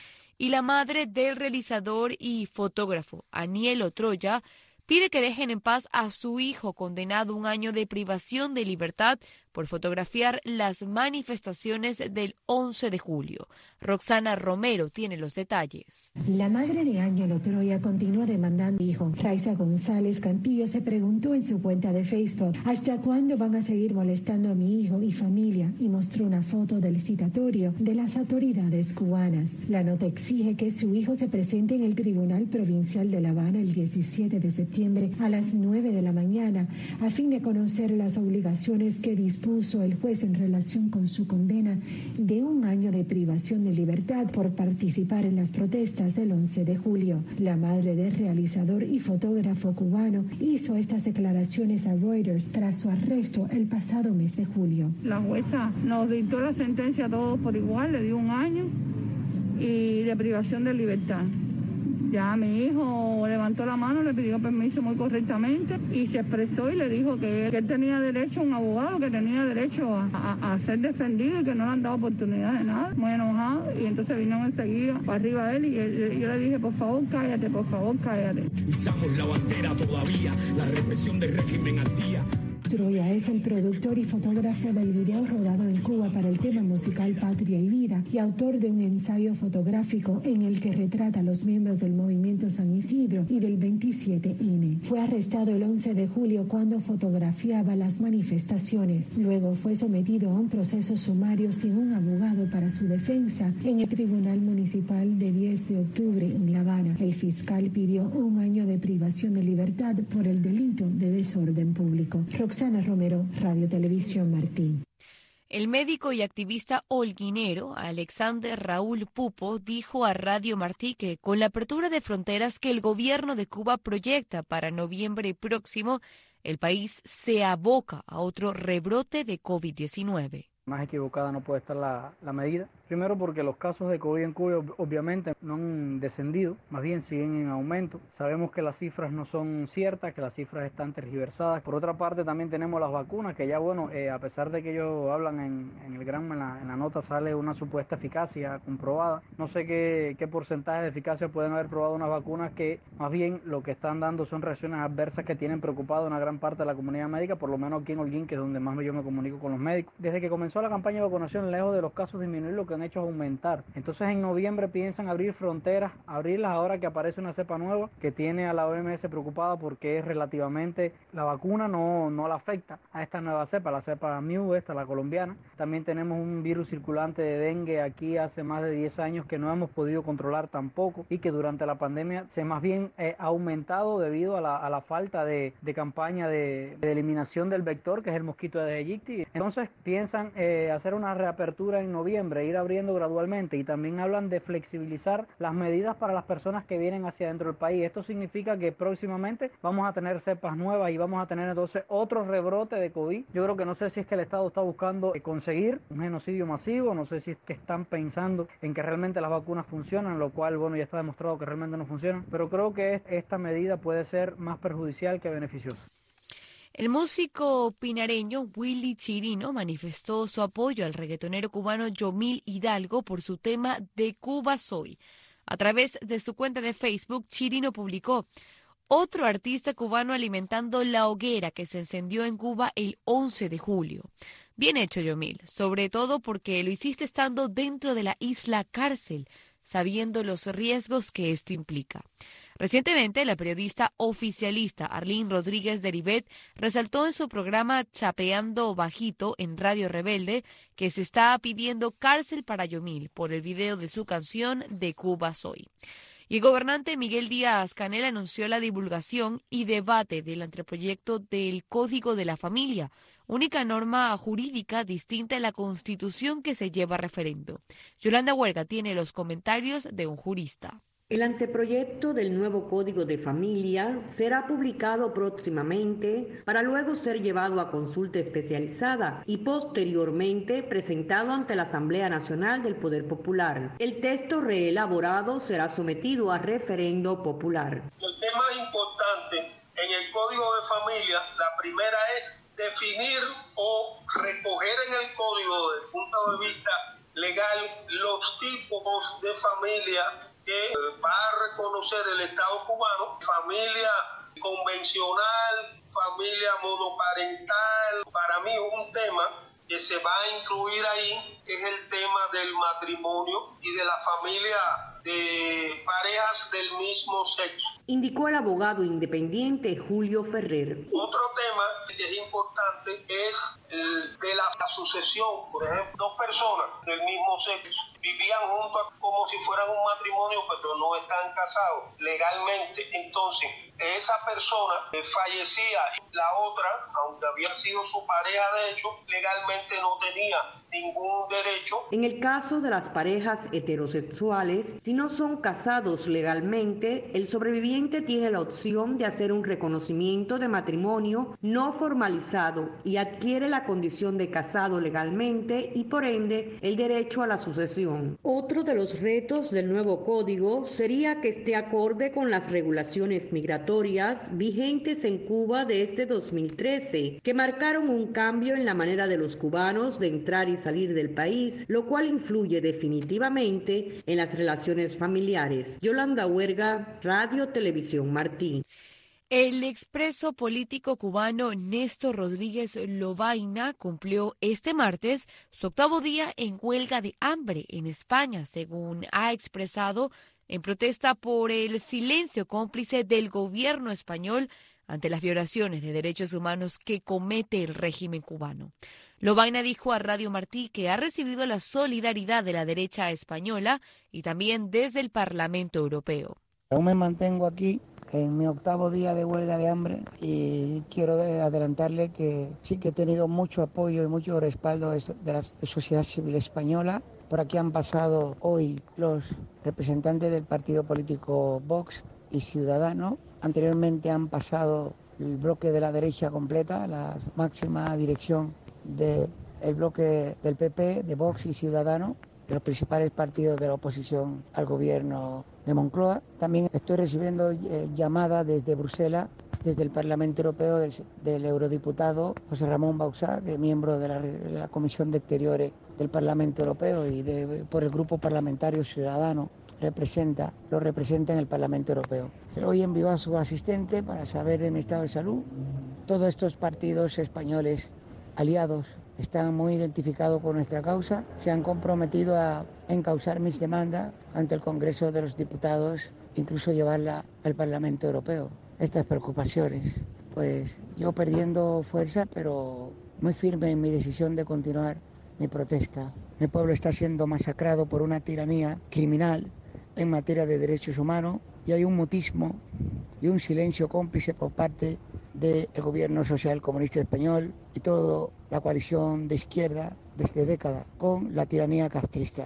y la madre del realizador y fotógrafo Anielo Troya pide que dejen en paz a su hijo condenado a un año de privación de libertad por fotografiar las manifestaciones del once de julio. Roxana Romero tiene los detalles. La madre de Anielo Troya continúa demandando a su hijo. Raiza González Cantillo se preguntó en su cuenta de Facebook, ¿hasta cuándo van a seguir molestando a mi hijo y familia? Y mostró una foto del citatorio de las autoridades cubanas. La nota exige que su hijo se presente en el Tribunal Provincial de La Habana el diecisiete de septiembre a las nueve de la mañana, a fin de conocer las obligaciones que dispuso el juez en relación con su condena de un año de privación de libertad por participar en las protestas del once de julio. La madre del realizador y fotógrafo cubano hizo estas declaraciones a Reuters tras su arresto el pasado mes de julio. La jueza nos dictó la sentencia a todos por igual, le dio un año y de privación de libertad. Ya mi hijo levantó la mano, le pidió permiso muy correctamente y se expresó y le dijo que él, que él tenía derecho a un abogado, que tenía derecho a, a, a ser defendido y que no le han dado oportunidad de nada. Muy enojado y entonces vino enseguida para arriba de él y él, yo le dije, por favor, cállate, por favor, cállate. Izamos la bandera todavía, la represión del régimen al día. Troya es el productor y fotógrafo del video rodado en Cuba para el tema musical Patria y Vida y autor de un ensayo fotográfico en el que retrata a los miembros del movimiento San Isidro y del veintisiete ene. Fue arrestado el once de julio cuando fotografiaba las manifestaciones. Luego fue sometido a un proceso sumario sin un abogado para su defensa en el Tribunal Municipal de diez de octubre en La Habana. El fiscal pidió un año de privación de libertad por el delito de desorden público. Roxana Romero, Radio Televisión Martín. El médico y activista holguinero Alexander Raúl Pupo dijo a Radio Martí que con la apertura de fronteras que el gobierno de Cuba proyecta para noviembre próximo, el país se aboca a otro rebrote de COVID diecinueve. Más equivocada no puede estar la, la medida. Primero porque los casos de COVID en Cuba obviamente no han descendido, más bien siguen en aumento. Sabemos que las cifras no son ciertas, que las cifras están tergiversadas. Por otra parte también tenemos las vacunas, que ya bueno, eh, a pesar de que ellos hablan en, en el gran, en la, en la nota sale una supuesta eficacia comprobada. No sé qué, qué porcentaje de eficacia pueden haber probado unas vacunas que más bien lo que están dando son reacciones adversas que tienen preocupado a una gran parte de la comunidad médica, por lo menos aquí en Holguín, que es donde más yo me comunico con los médicos. Desde que comenzó la campaña de vacunación, lejos de los casos disminuir, lo que han hecho es aumentar. Entonces en noviembre piensan abrir fronteras, abrirlas ahora que aparece una cepa nueva que tiene a la O M S preocupada porque es relativamente, la vacuna no, no la afecta a esta nueva cepa, la cepa Mu, esta, la colombiana. También tenemos un virus circulante de dengue aquí hace más de diez años que no hemos podido controlar tampoco y que durante la pandemia se más bien eh, ha aumentado debido a la, a la falta de, de campaña de, de eliminación del vector, que es el mosquito de Aegypti. Entonces piensan eh, hacer una reapertura en noviembre, ir abriendo gradualmente, y también hablan de flexibilizar las medidas para las personas que vienen hacia dentro del país. Esto significa que próximamente vamos a tener cepas nuevas y vamos a tener entonces otro rebrote de COVID. Yo creo que no sé si es que el Estado está buscando conseguir un genocidio masivo, no sé si es que están pensando en que realmente las vacunas funcionan, lo cual, bueno, ya está demostrado que realmente no funcionan, pero creo que esta medida puede ser más perjudicial que beneficiosa. El músico pinareño Willy Chirino manifestó su apoyo al reggaetonero cubano Yomil Hidalgo por su tema De Cuba Soy. A través de su cuenta de Facebook, Chirino publicó: otro artista cubano alimentando la hoguera que se encendió en Cuba el once de julio. Bien hecho, Yomil, sobre todo porque lo hiciste estando dentro de la isla cárcel, sabiendo los riesgos que esto implica. Recientemente, la periodista oficialista Arlene Rodríguez de Rivet resaltó en su programa Chapeando Bajito en Radio Rebelde que se está pidiendo cárcel para Yomil por el video de su canción De Cuba Soy. Y el gobernante Miguel Díaz-Canel anunció la divulgación y debate del anteproyecto del Código de la Familia, única norma jurídica distinta a la Constitución que se lleva a referendo. Yolanda Huerga tiene los comentarios de un jurista. El anteproyecto del nuevo Código de Familia será publicado próximamente para luego ser llevado a consulta especializada y posteriormente presentado ante la Asamblea Nacional del Poder Popular. El texto reelaborado será sometido a referendo popular. El tema importante en el Código de Familia, la primera es definir o recoger en el Código desde el punto de vista legal los tipos de familia que va a reconocer el Estado cubano, familia convencional, familia monoparental. Para mí un tema que se va a incluir ahí es el tema del matrimonio y de la familia de parejas del mismo sexo. Indicó el abogado independiente Julio Ferrer. Otro tema que es importante es el de la sucesión. Por ejemplo, dos personas del mismo sexo vivían juntas como si fueran un matrimonio, pero no están casados legalmente. Entonces, esa persona fallecía y la otra, aunque había sido su pareja de hecho, legalmente no tenía ningún derecho. En el caso de las parejas heterosexuales, si no son casados legalmente, el sobreviviente tiene la opción de hacer un reconocimiento de matrimonio no formalizado y adquiere la condición de casado legalmente y por ende el derecho a la sucesión. Otro de los retos del nuevo código sería que esté acorde con las regulaciones migratorias vigentes en Cuba desde dos mil trece, que marcaron un cambio en la manera de los cubanos de entrar y salir del país, lo cual influye definitivamente en las relaciones familiares. Yolanda Huerga, Radio Televisión Martí. El expreso político cubano Néstor Rodríguez Lobaina cumplió este martes su octavo día en huelga de hambre en España, según ha expresado en protesta por el silencio cómplice del gobierno español ante las violaciones de derechos humanos que comete el régimen cubano. Lobaina dijo a Radio Martí que ha recibido la solidaridad de la derecha española y también desde el Parlamento Europeo. Aún me mantengo aquí en mi octavo día de huelga de hambre y quiero adelantarle que sí que he tenido mucho apoyo y mucho respaldo de la sociedad civil española. Por aquí han pasado hoy los representantes del partido político Vox y Ciudadanos. Anteriormente han pasado el bloque de la derecha completa, la máxima dirección del bloque del P P, de Vox y Ciudadanos, de los principales partidos de la oposición al gobierno de Moncloa. También estoy recibiendo eh, llamadas desde Bruselas, desde el Parlamento Europeo, del, del eurodiputado José Ramón Bauzá, que es miembro de la, de la Comisión de Exteriores del Parlamento Europeo y de, por el Grupo Parlamentario Ciudadano, representa, lo representa en el Parlamento Europeo. Hoy envió a su asistente para saber de mi estado de salud. Todos estos partidos españoles aliados están muy identificados con nuestra causa, se han comprometido a encauzar mis demandas ante el Congreso de los Diputados, incluso llevarla al Parlamento Europeo. Estas preocupaciones, pues yo perdiendo fuerza, pero muy firme en mi decisión de continuar mi protesta. Mi pueblo está siendo masacrado por una tiranía criminal en materia de derechos humanos y hay un mutismo y un silencio cómplice por parte del gobierno social comunista español y toda la coalición de izquierda desde décadas con la tiranía castrista.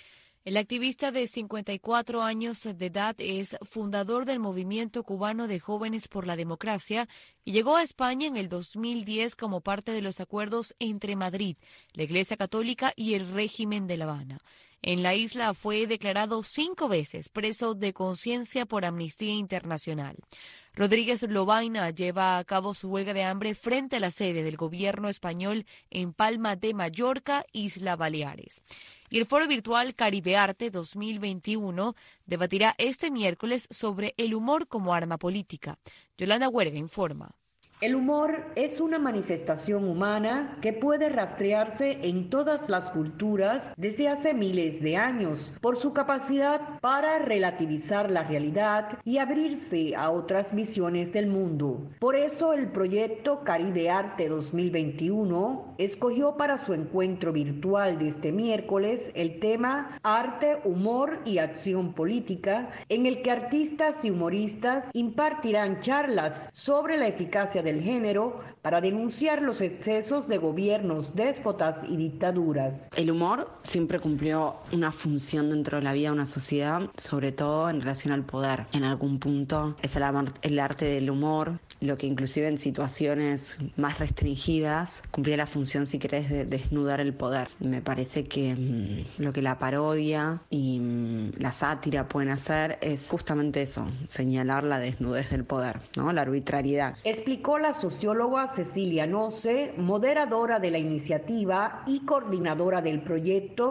El activista de cincuenta y cuatro años de edad es fundador del Movimiento Cubano de Jóvenes por la Democracia y llegó a España en el dos mil diez como parte de los acuerdos entre Madrid, la Iglesia Católica y el régimen de La Habana. En la isla fue declarado cinco veces preso de conciencia por Amnistía Internacional. Rodríguez Lobaina lleva a cabo su huelga de hambre frente a la sede del gobierno español en Palma de Mallorca, Isla Baleares. Y el foro virtual Caribe Arte dos mil veintiuno debatirá este miércoles sobre el humor como arma política. Yolanda Huerga informa. El humor es una manifestación humana que puede rastrearse en todas las culturas desde hace miles de años por su capacidad para relativizar la realidad y abrirse a otras visiones del mundo. Por eso el proyecto Caribe Arte dos mil veintiuno escogió para su encuentro virtual de este miércoles el tema Arte, Humor y Acción Política, en el que artistas y humoristas impartirán charlas sobre la eficacia del género para denunciar los excesos de gobiernos déspotas y dictaduras. El humor siempre cumplió una función dentro de la vida de una sociedad, sobre todo en relación al poder. En algún punto es el, el arte del humor, lo que inclusive en situaciones más restringidas cumplía la función, si querés, de desnudar el poder. Me parece que mmm, lo que la parodia y mmm, la sátira pueden hacer es justamente eso, señalar la desnudez del poder, ¿no? La arbitrariedad. Explicó la socióloga Cecilia Noce, moderadora de la iniciativa y coordinadora del proyecto,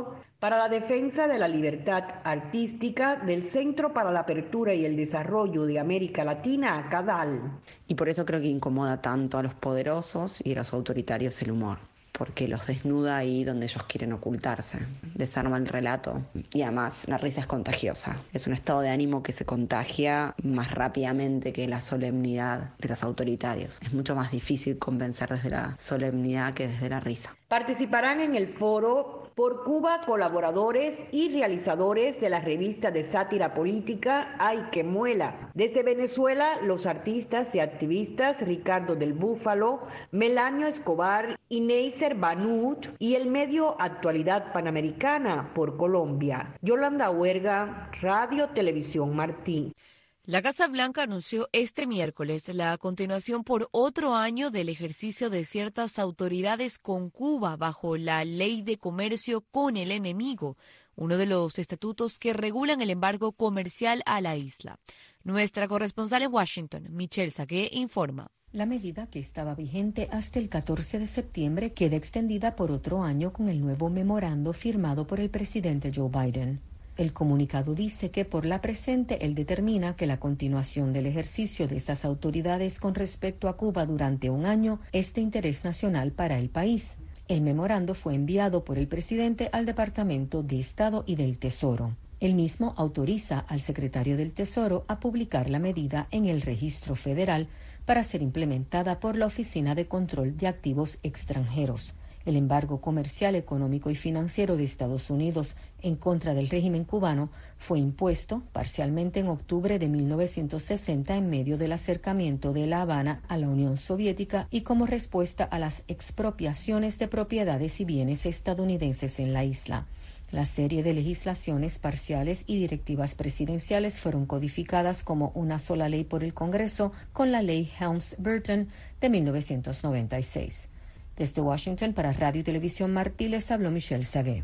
para la defensa de la libertad artística del Centro para la Apertura y el Desarrollo de América Latina, CADAL. Y por eso creo que incomoda tanto a los poderosos y a los autoritarios el humor, porque los desnuda ahí donde ellos quieren ocultarse, desarma el relato y además la risa es contagiosa. Es un estado de ánimo que se contagia más rápidamente que la solemnidad de los autoritarios. Es mucho más difícil convencer desde la solemnidad que desde la risa. Participarán en el foro por Cuba colaboradores y realizadores de la revista de sátira política Ay que Muela. Desde Venezuela, los artistas y activistas Ricardo del Búfalo, Melanio Escobar y Neisser Banut, y el medio Actualidad Panamericana por Colombia. Yolanda Huerga, Radio Televisión Martí. La Casa Blanca anunció este miércoles la continuación por otro año del ejercicio de ciertas autoridades con Cuba bajo la Ley de Comercio con el Enemigo, uno de los estatutos que regulan el embargo comercial a la isla. Nuestra corresponsal en Washington, Michelle Sagué, informa. La medida, que estaba vigente hasta el catorce de septiembre, queda extendida por otro año con el nuevo memorando firmado por el presidente Joe Biden. El comunicado dice que por la presente él determina que la continuación del ejercicio de esas autoridades con respecto a Cuba durante un año es de interés nacional para el país. El memorando fue enviado por el presidente al Departamento de Estado y del Tesoro. El mismo autoriza al secretario del Tesoro a publicar la medida en el registro federal para ser implementada por la Oficina de Control de Activos Extranjeros. El embargo comercial, económico y financiero de Estados Unidos en contra del régimen cubano fue impuesto parcialmente en octubre de mil novecientos sesenta en medio del acercamiento de La Habana a la Unión Soviética y como respuesta a las expropiaciones de propiedades y bienes estadounidenses en la isla. La serie de legislaciones parciales y directivas presidenciales fueron codificadas como una sola ley por el Congreso con la Ley Helms-Burton de mil novecientos noventa y seis. Desde Washington para Radio y Televisión Martí les habló Michelle Sagué.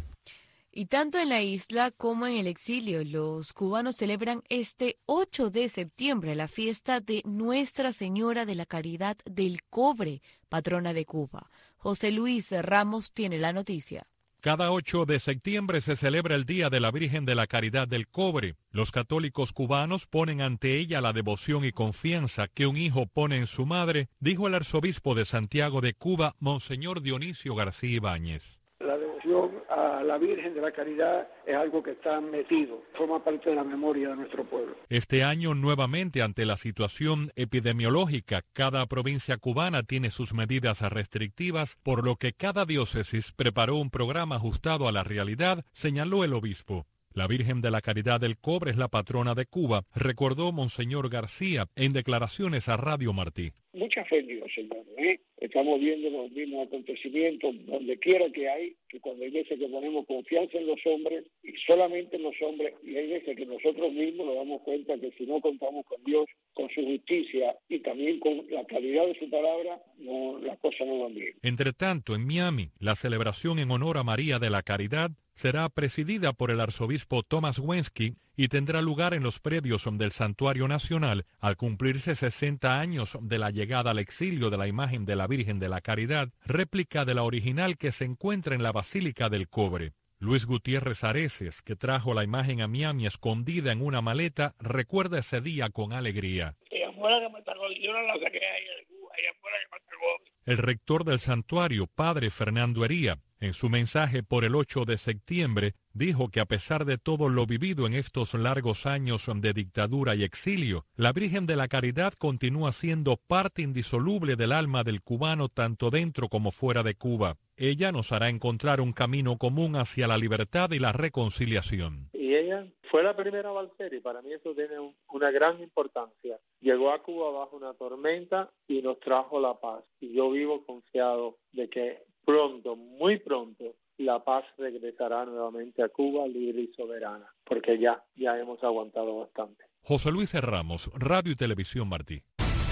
Y tanto en la isla como en el exilio, los cubanos celebran este ocho de septiembre la fiesta de Nuestra Señora de la Caridad del Cobre, patrona de Cuba. José Luis Ramos tiene la noticia. Cada ocho de septiembre se celebra el Día de la Virgen de la Caridad del Cobre. Los católicos cubanos ponen ante ella la devoción y confianza que un hijo pone en su madre, dijo el arzobispo de Santiago de Cuba, Monseñor Dionisio García Ibáñez. La devoción a la Virgen de la Caridad es algo que está metido, forma parte de la memoria de nuestro pueblo. Este año, nuevamente, ante la situación epidemiológica, cada provincia cubana tiene sus medidas restrictivas, por lo que cada diócesis preparó un programa ajustado a la realidad, señaló el obispo. La Virgen de la Caridad del Cobre es la patrona de Cuba, recordó Monseñor García en declaraciones a Radio Martí. Mucha fe en Dios, Señor, ¿eh? Estamos viendo los mismos acontecimientos donde quiera que hay, que cuando hay veces que ponemos confianza en los hombres, y solamente en los hombres, y hay veces que nosotros mismos nos damos cuenta que si no contamos con Dios, con su justicia y también con la calidad de su palabra, no, las cosas no van bien. Entre tanto, en Miami, la celebración en honor a María de la Caridad será presidida por el arzobispo Thomas Wensky y tendrá lugar en los predios del Santuario Nacional al cumplirse sesenta años de la llegada al exilio de la imagen de la Virgen de la Caridad, réplica de la original que se encuentra en la Basílica del Cobre. Luis Gutiérrez Areces, que trajo la imagen a Miami escondida en una maleta, recuerda ese día con alegría. El rector del santuario, padre Fernando Hería, en su mensaje por el ocho de septiembre, dijo que a pesar de todo lo vivido en estos largos años de dictadura y exilio, la Virgen de la Caridad continúa siendo parte indisoluble del alma del cubano tanto dentro como fuera de Cuba. Ella nos hará encontrar un camino común hacia la libertad y la reconciliación. Y ella fue la primera balsera y para mí eso tiene un, una gran importancia. Llegó a Cuba bajo una tormenta y nos trajo la paz. Y yo vivo confiado de que pronto, muy pronto, la paz regresará nuevamente a Cuba libre y soberana, porque ya, ya hemos aguantado bastante. José Luis Ramos, Radio y Televisión Martí.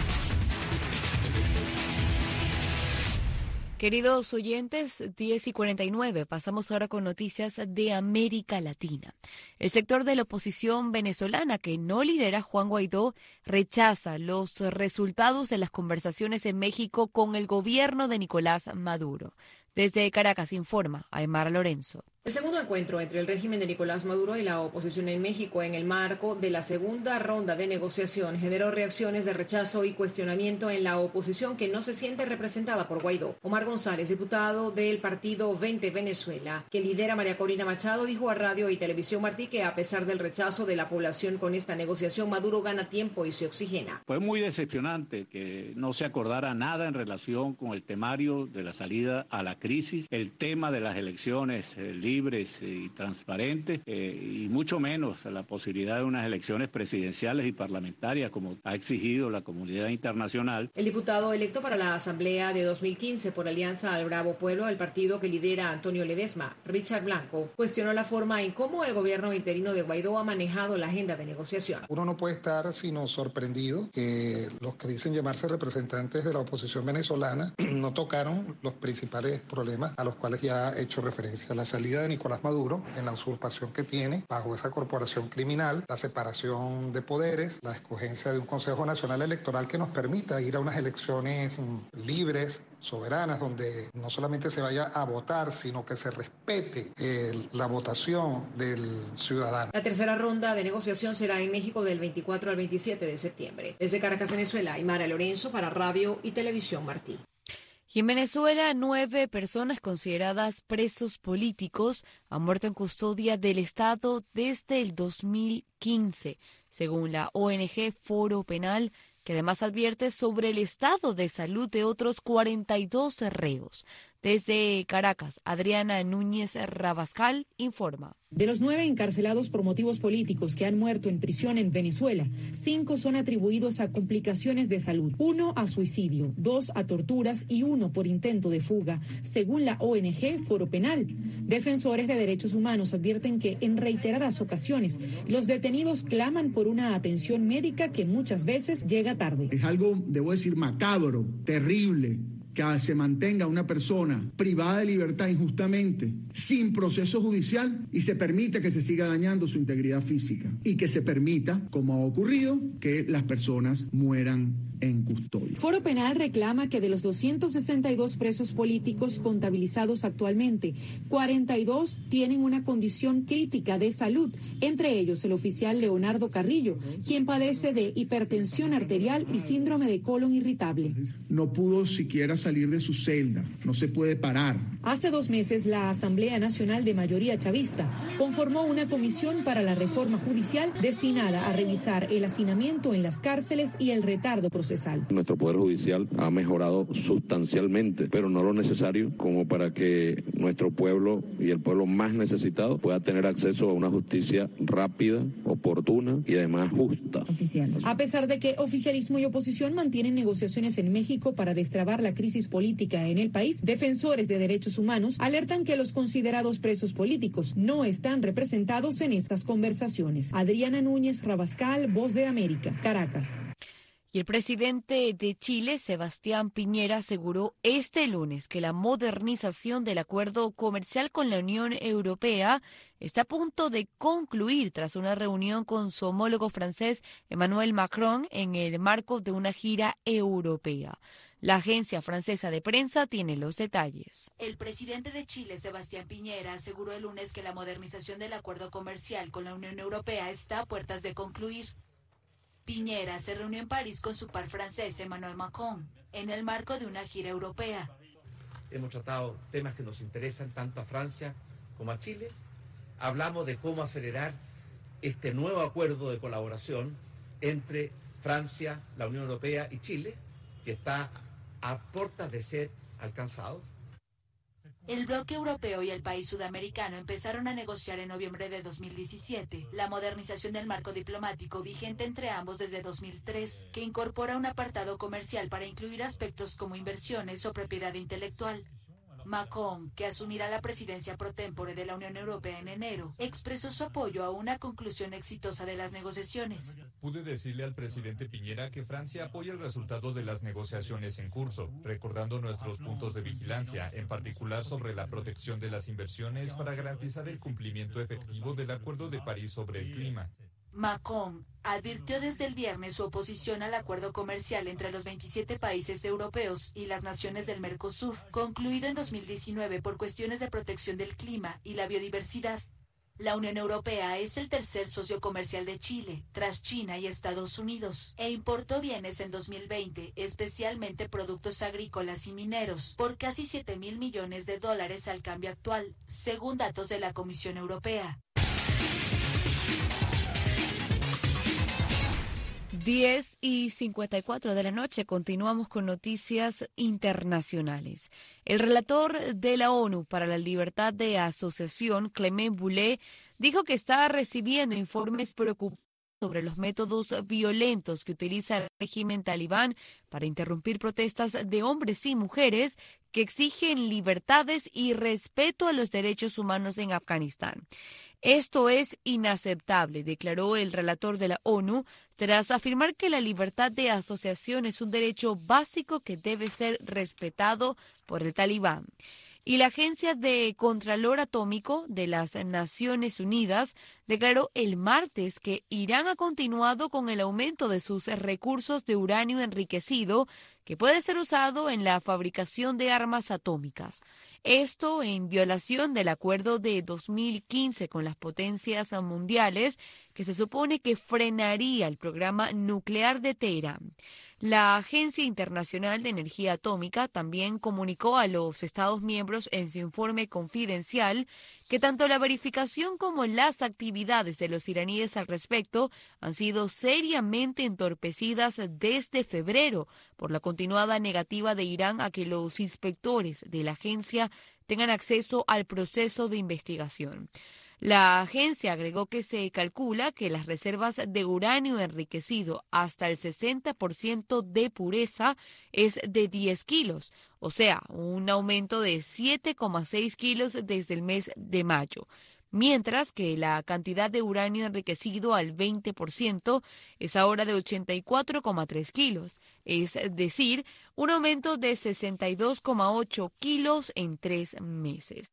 Queridos oyentes, diez y cuarenta y nueve, pasamos ahora con noticias de América Latina. El sector de la oposición venezolana que no lidera Juan Guaidó rechaza los resultados de las conversaciones en México con el gobierno de Nicolás Maduro. Desde Caracas informa Aymara Lorenzo. El segundo encuentro entre el régimen de Nicolás Maduro y la oposición en México en el marco de la segunda ronda de negociación generó reacciones de rechazo y cuestionamiento en la oposición que no se siente representada por Guaidó. Omar González, diputado del partido veinte Venezuela, que lidera María Corina Machado, dijo a Radio y Televisión Martí que a pesar del rechazo de la población con esta negociación, Maduro gana tiempo y se oxigena. Fue muy decepcionante que no se acordara nada en relación con el temario de la salida a la crisis, el tema de las elecciones eh, libres y transparentes, eh, y mucho menos la posibilidad de unas elecciones presidenciales y parlamentarias como ha exigido la comunidad internacional. El diputado electo para la Asamblea de dos mil quince por Alianza al Bravo Pueblo, el partido que lidera Antonio Ledesma, Richard Blanco, cuestionó la forma en cómo el gobierno interino de Guaidó ha manejado la agenda de negociación. Uno no puede estar sino sorprendido que los que dicen llamarse representantes de la oposición venezolana no tocaron los principales problemas a los cuales ya he hecho referencia: la salida de Nicolás Maduro en la usurpación que tiene bajo esa corporación criminal, la separación de poderes, la escogencia de un Consejo Nacional Electoral que nos permita ir a unas elecciones libres, soberanas, donde no solamente se vaya a votar, sino que se respete eh, la votación del ciudadano. La tercera ronda de negociación será en México del veinticuatro al veintisiete de septiembre. Desde Caracas, Venezuela, Aymara Lorenzo para Radio y Televisión Martí. Y en Venezuela, nueve personas consideradas presos políticos han muerto en custodia del Estado desde el dos mil quince, según la O N G Foro Penal, que además advierte sobre el estado de salud de otros cuarenta y dos reos. Desde Caracas, Adriana Núñez Rabascal informa. De los nueve encarcelados por motivos políticos que han muerto en prisión en Venezuela, cinco son atribuidos a complicaciones de salud, uno a suicidio, dos a torturas y uno por intento de fuga, según la O N G Foro Penal. Defensores de derechos humanos advierten que en reiteradas ocasiones los detenidos claman por una atención médica que muchas veces llega tarde. Es algo, debo decir, macabro, terrible, que se mantenga una persona privada de libertad injustamente, sin proceso judicial, y se permite que se siga dañando su integridad física y que se permita, como ha ocurrido, que las personas mueran en custodia. Foro Penal reclama que de los doscientos sesenta y dos presos políticos contabilizados actualmente, cuarenta y dos tienen una condición crítica de salud, entre ellos el oficial Leonardo Carrillo, quien padece de hipertensión arterial y síndrome de colon irritable. No pudo siquiera salir de su celda, no se puede parar. Hace dos meses, la Asamblea Nacional de Mayoría Chavista conformó una comisión para la reforma judicial destinada a revisar el hacinamiento en las cárceles y el retardo procesal. Nuestro Poder Judicial ha mejorado sustancialmente, pero no lo necesario como para que nuestro pueblo y el pueblo más necesitado pueda tener acceso a una justicia rápida, oportuna y además justa. A pesar de que oficialismo y oposición mantienen negociaciones en México para destrabar la crisis política en el país, defensores de derechos humanos alertan que los considerados presos políticos no están representados en estas conversaciones. Adriana Núñez Rabascal, Voz de América, Caracas. Y el presidente de Chile, Sebastián Piñera, aseguró este lunes que la modernización del acuerdo comercial con la Unión Europea está a punto de concluir tras una reunión con su homólogo francés Emmanuel Macron en el marco de una gira europea. La agencia francesa de prensa tiene los detalles. El presidente de Chile, Sebastián Piñera, aseguró el lunes que la modernización del acuerdo comercial con la Unión Europea está a puertas de concluir. Piñera se reunió en París con su par francés, Emmanuel Macron, en el marco de una gira europea. Hemos tratado temas que nos interesan tanto a Francia como a Chile. Hablamos de cómo acelerar este nuevo acuerdo de colaboración entre Francia, la Unión Europea y Chile, que está a puertas de ser alcanzado. El bloque europeo y el país sudamericano empezaron a negociar en noviembre de dos mil diecisiete la modernización del marco diplomático vigente entre ambos desde dos mil tres, que incorpora un apartado comercial para incluir aspectos como inversiones o propiedad intelectual. Macron, que asumirá la presidencia pro tempore de la Unión Europea en enero, expresó su apoyo a una conclusión exitosa de las negociaciones. Pude decirle al presidente Piñera que Francia apoya el resultado de las negociaciones en curso, recordando nuestros puntos de vigilancia, en particular sobre la protección de las inversiones para garantizar el cumplimiento efectivo del Acuerdo de París sobre el clima. Macron advirtió desde el viernes su oposición al acuerdo comercial entre los veintisiete países europeos y las naciones del Mercosur, concluido en dos mil diecinueve por cuestiones de protección del clima y la biodiversidad. La Unión Europea es el tercer socio comercial de Chile, tras China y Estados Unidos, e importó bienes en dos mil veinte, especialmente productos agrícolas y mineros, por casi siete mil millones de dólares al cambio actual, según datos de la Comisión Europea. diez y cincuenta y cuatro de la noche, continuamos con noticias internacionales. El relator de la ONU para la Libertad de Asociación, Clement Boulet, dijo que está recibiendo informes preocupantes sobre los métodos violentos que utiliza el régimen talibán para interrumpir protestas de hombres y mujeres que exigen libertades y respeto a los derechos humanos en Afganistán. Esto es inaceptable, declaró el relator de la ONU, tras afirmar que la libertad de asociación es un derecho básico que debe ser respetado por el talibán. Y la Agencia de Contralor Atómico de las Naciones Unidas declaró el martes que Irán ha continuado con el aumento de sus recursos de uranio enriquecido que puede ser usado en la fabricación de armas atómicas. Esto en violación del acuerdo de dos mil quince con las potencias mundiales que se supone que frenaría el programa nuclear de Teherán. La Agencia Internacional de Energía Atómica también comunicó a los Estados miembros en su informe confidencial que tanto la verificación como las actividades de los iraníes al respecto han sido seriamente entorpecidas desde febrero por la continuada negativa de Irán a que los inspectores de la agencia tengan acceso al proceso de investigación. La agencia agregó que se calcula que las reservas de uranio enriquecido hasta el sesenta por ciento de pureza es de diez kilos, o sea, un aumento de siete coma seis kilos desde el mes de mayo, mientras que la cantidad de uranio enriquecido al veinte por ciento es ahora de ochenta y cuatro coma tres kilos, es decir, un aumento de sesenta y dos coma ocho kilos en tres meses.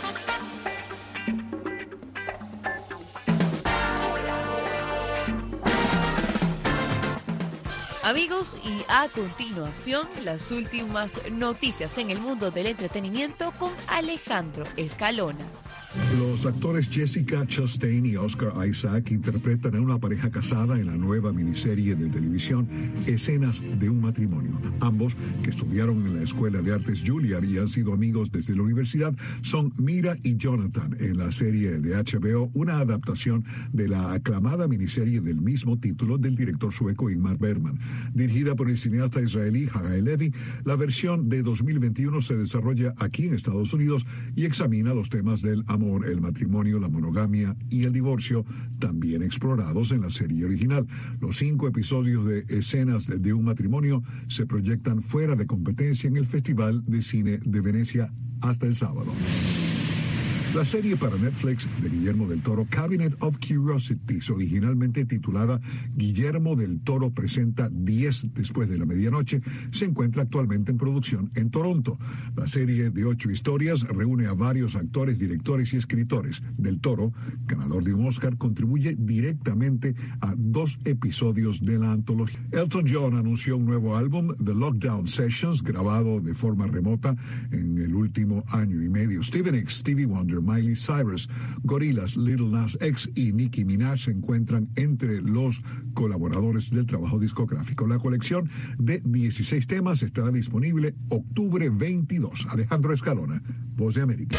Amigos, y a continuación, las últimas noticias en el mundo del entretenimiento con Alejandro Escalona. Los actores Jessica Chastain y Oscar Isaac interpretan a una pareja casada en la nueva miniserie de televisión Escenas de un matrimonio. Ambos, que estudiaron en la Escuela de Artes Juilliard y han sido amigos desde la universidad, son Mira y Jonathan en la serie de H B O, una adaptación de la aclamada miniserie del mismo título del director sueco Ingmar Bergman. Dirigida por el cineasta israelí Haggai Levi, la versión de dos mil veintiuno se desarrolla aquí en Estados Unidos y examina los temas del amor, el matrimonio, la monogamia y el divorcio, también explorados en la serie original. Los cinco episodios de Escenas de un matrimonio se proyectan fuera de competencia en el Festival de Cine de Venecia hasta el sábado. La serie para Netflix de Guillermo del Toro, Cabinet of Curiosities, originalmente titulada Guillermo del Toro presenta diez después de la medianoche, se encuentra actualmente en producción en Toronto. La serie de ocho historias reúne a varios actores, directores y escritores. Del Toro, ganador de un Oscar, contribuye directamente a dos episodios de la antología. Elton John anunció un nuevo álbum, The Lockdown Sessions, grabado de forma remota en el último año y medio. Stevie Nicks, Stevie Wonder, Miley Cyrus, Gorillaz, Lil Nas X y Nicki Minaj se encuentran entre los colaboradores del trabajo discográfico. La colección de dieciséis temas estará disponible octubre veintidós. Alejandro Escalona, Voz de América.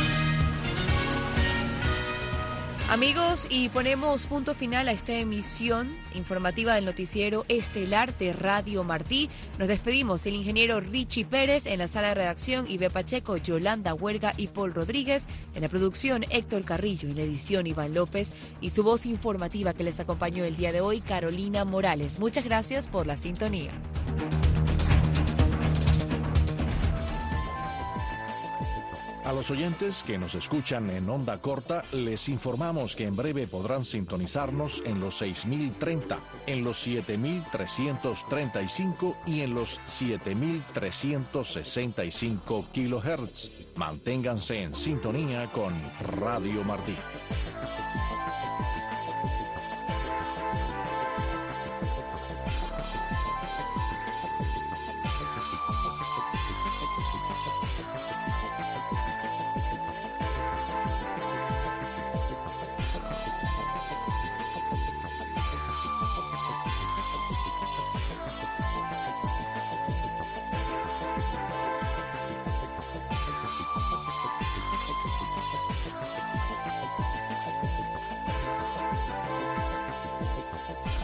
Amigos, y ponemos punto final a esta emisión informativa del noticiero estelar de Radio Martí. Nos despedimos el ingeniero Richie Pérez en la sala de redacción, Ibe Pacheco, Yolanda Huerga y Paul Rodríguez. En la producción, Héctor Carrillo. En la edición, Iván López. Y su voz informativa que les acompañó el día de hoy, Carolina Morales. Muchas gracias por la sintonía. A los oyentes que nos escuchan en onda corta, les informamos que en breve podrán sintonizarnos en los seis mil treinta, en los siete mil trescientos treinta y cinco y en los siete mil trescientos sesenta y cinco kilohertz. Manténganse en sintonía con Radio Martí.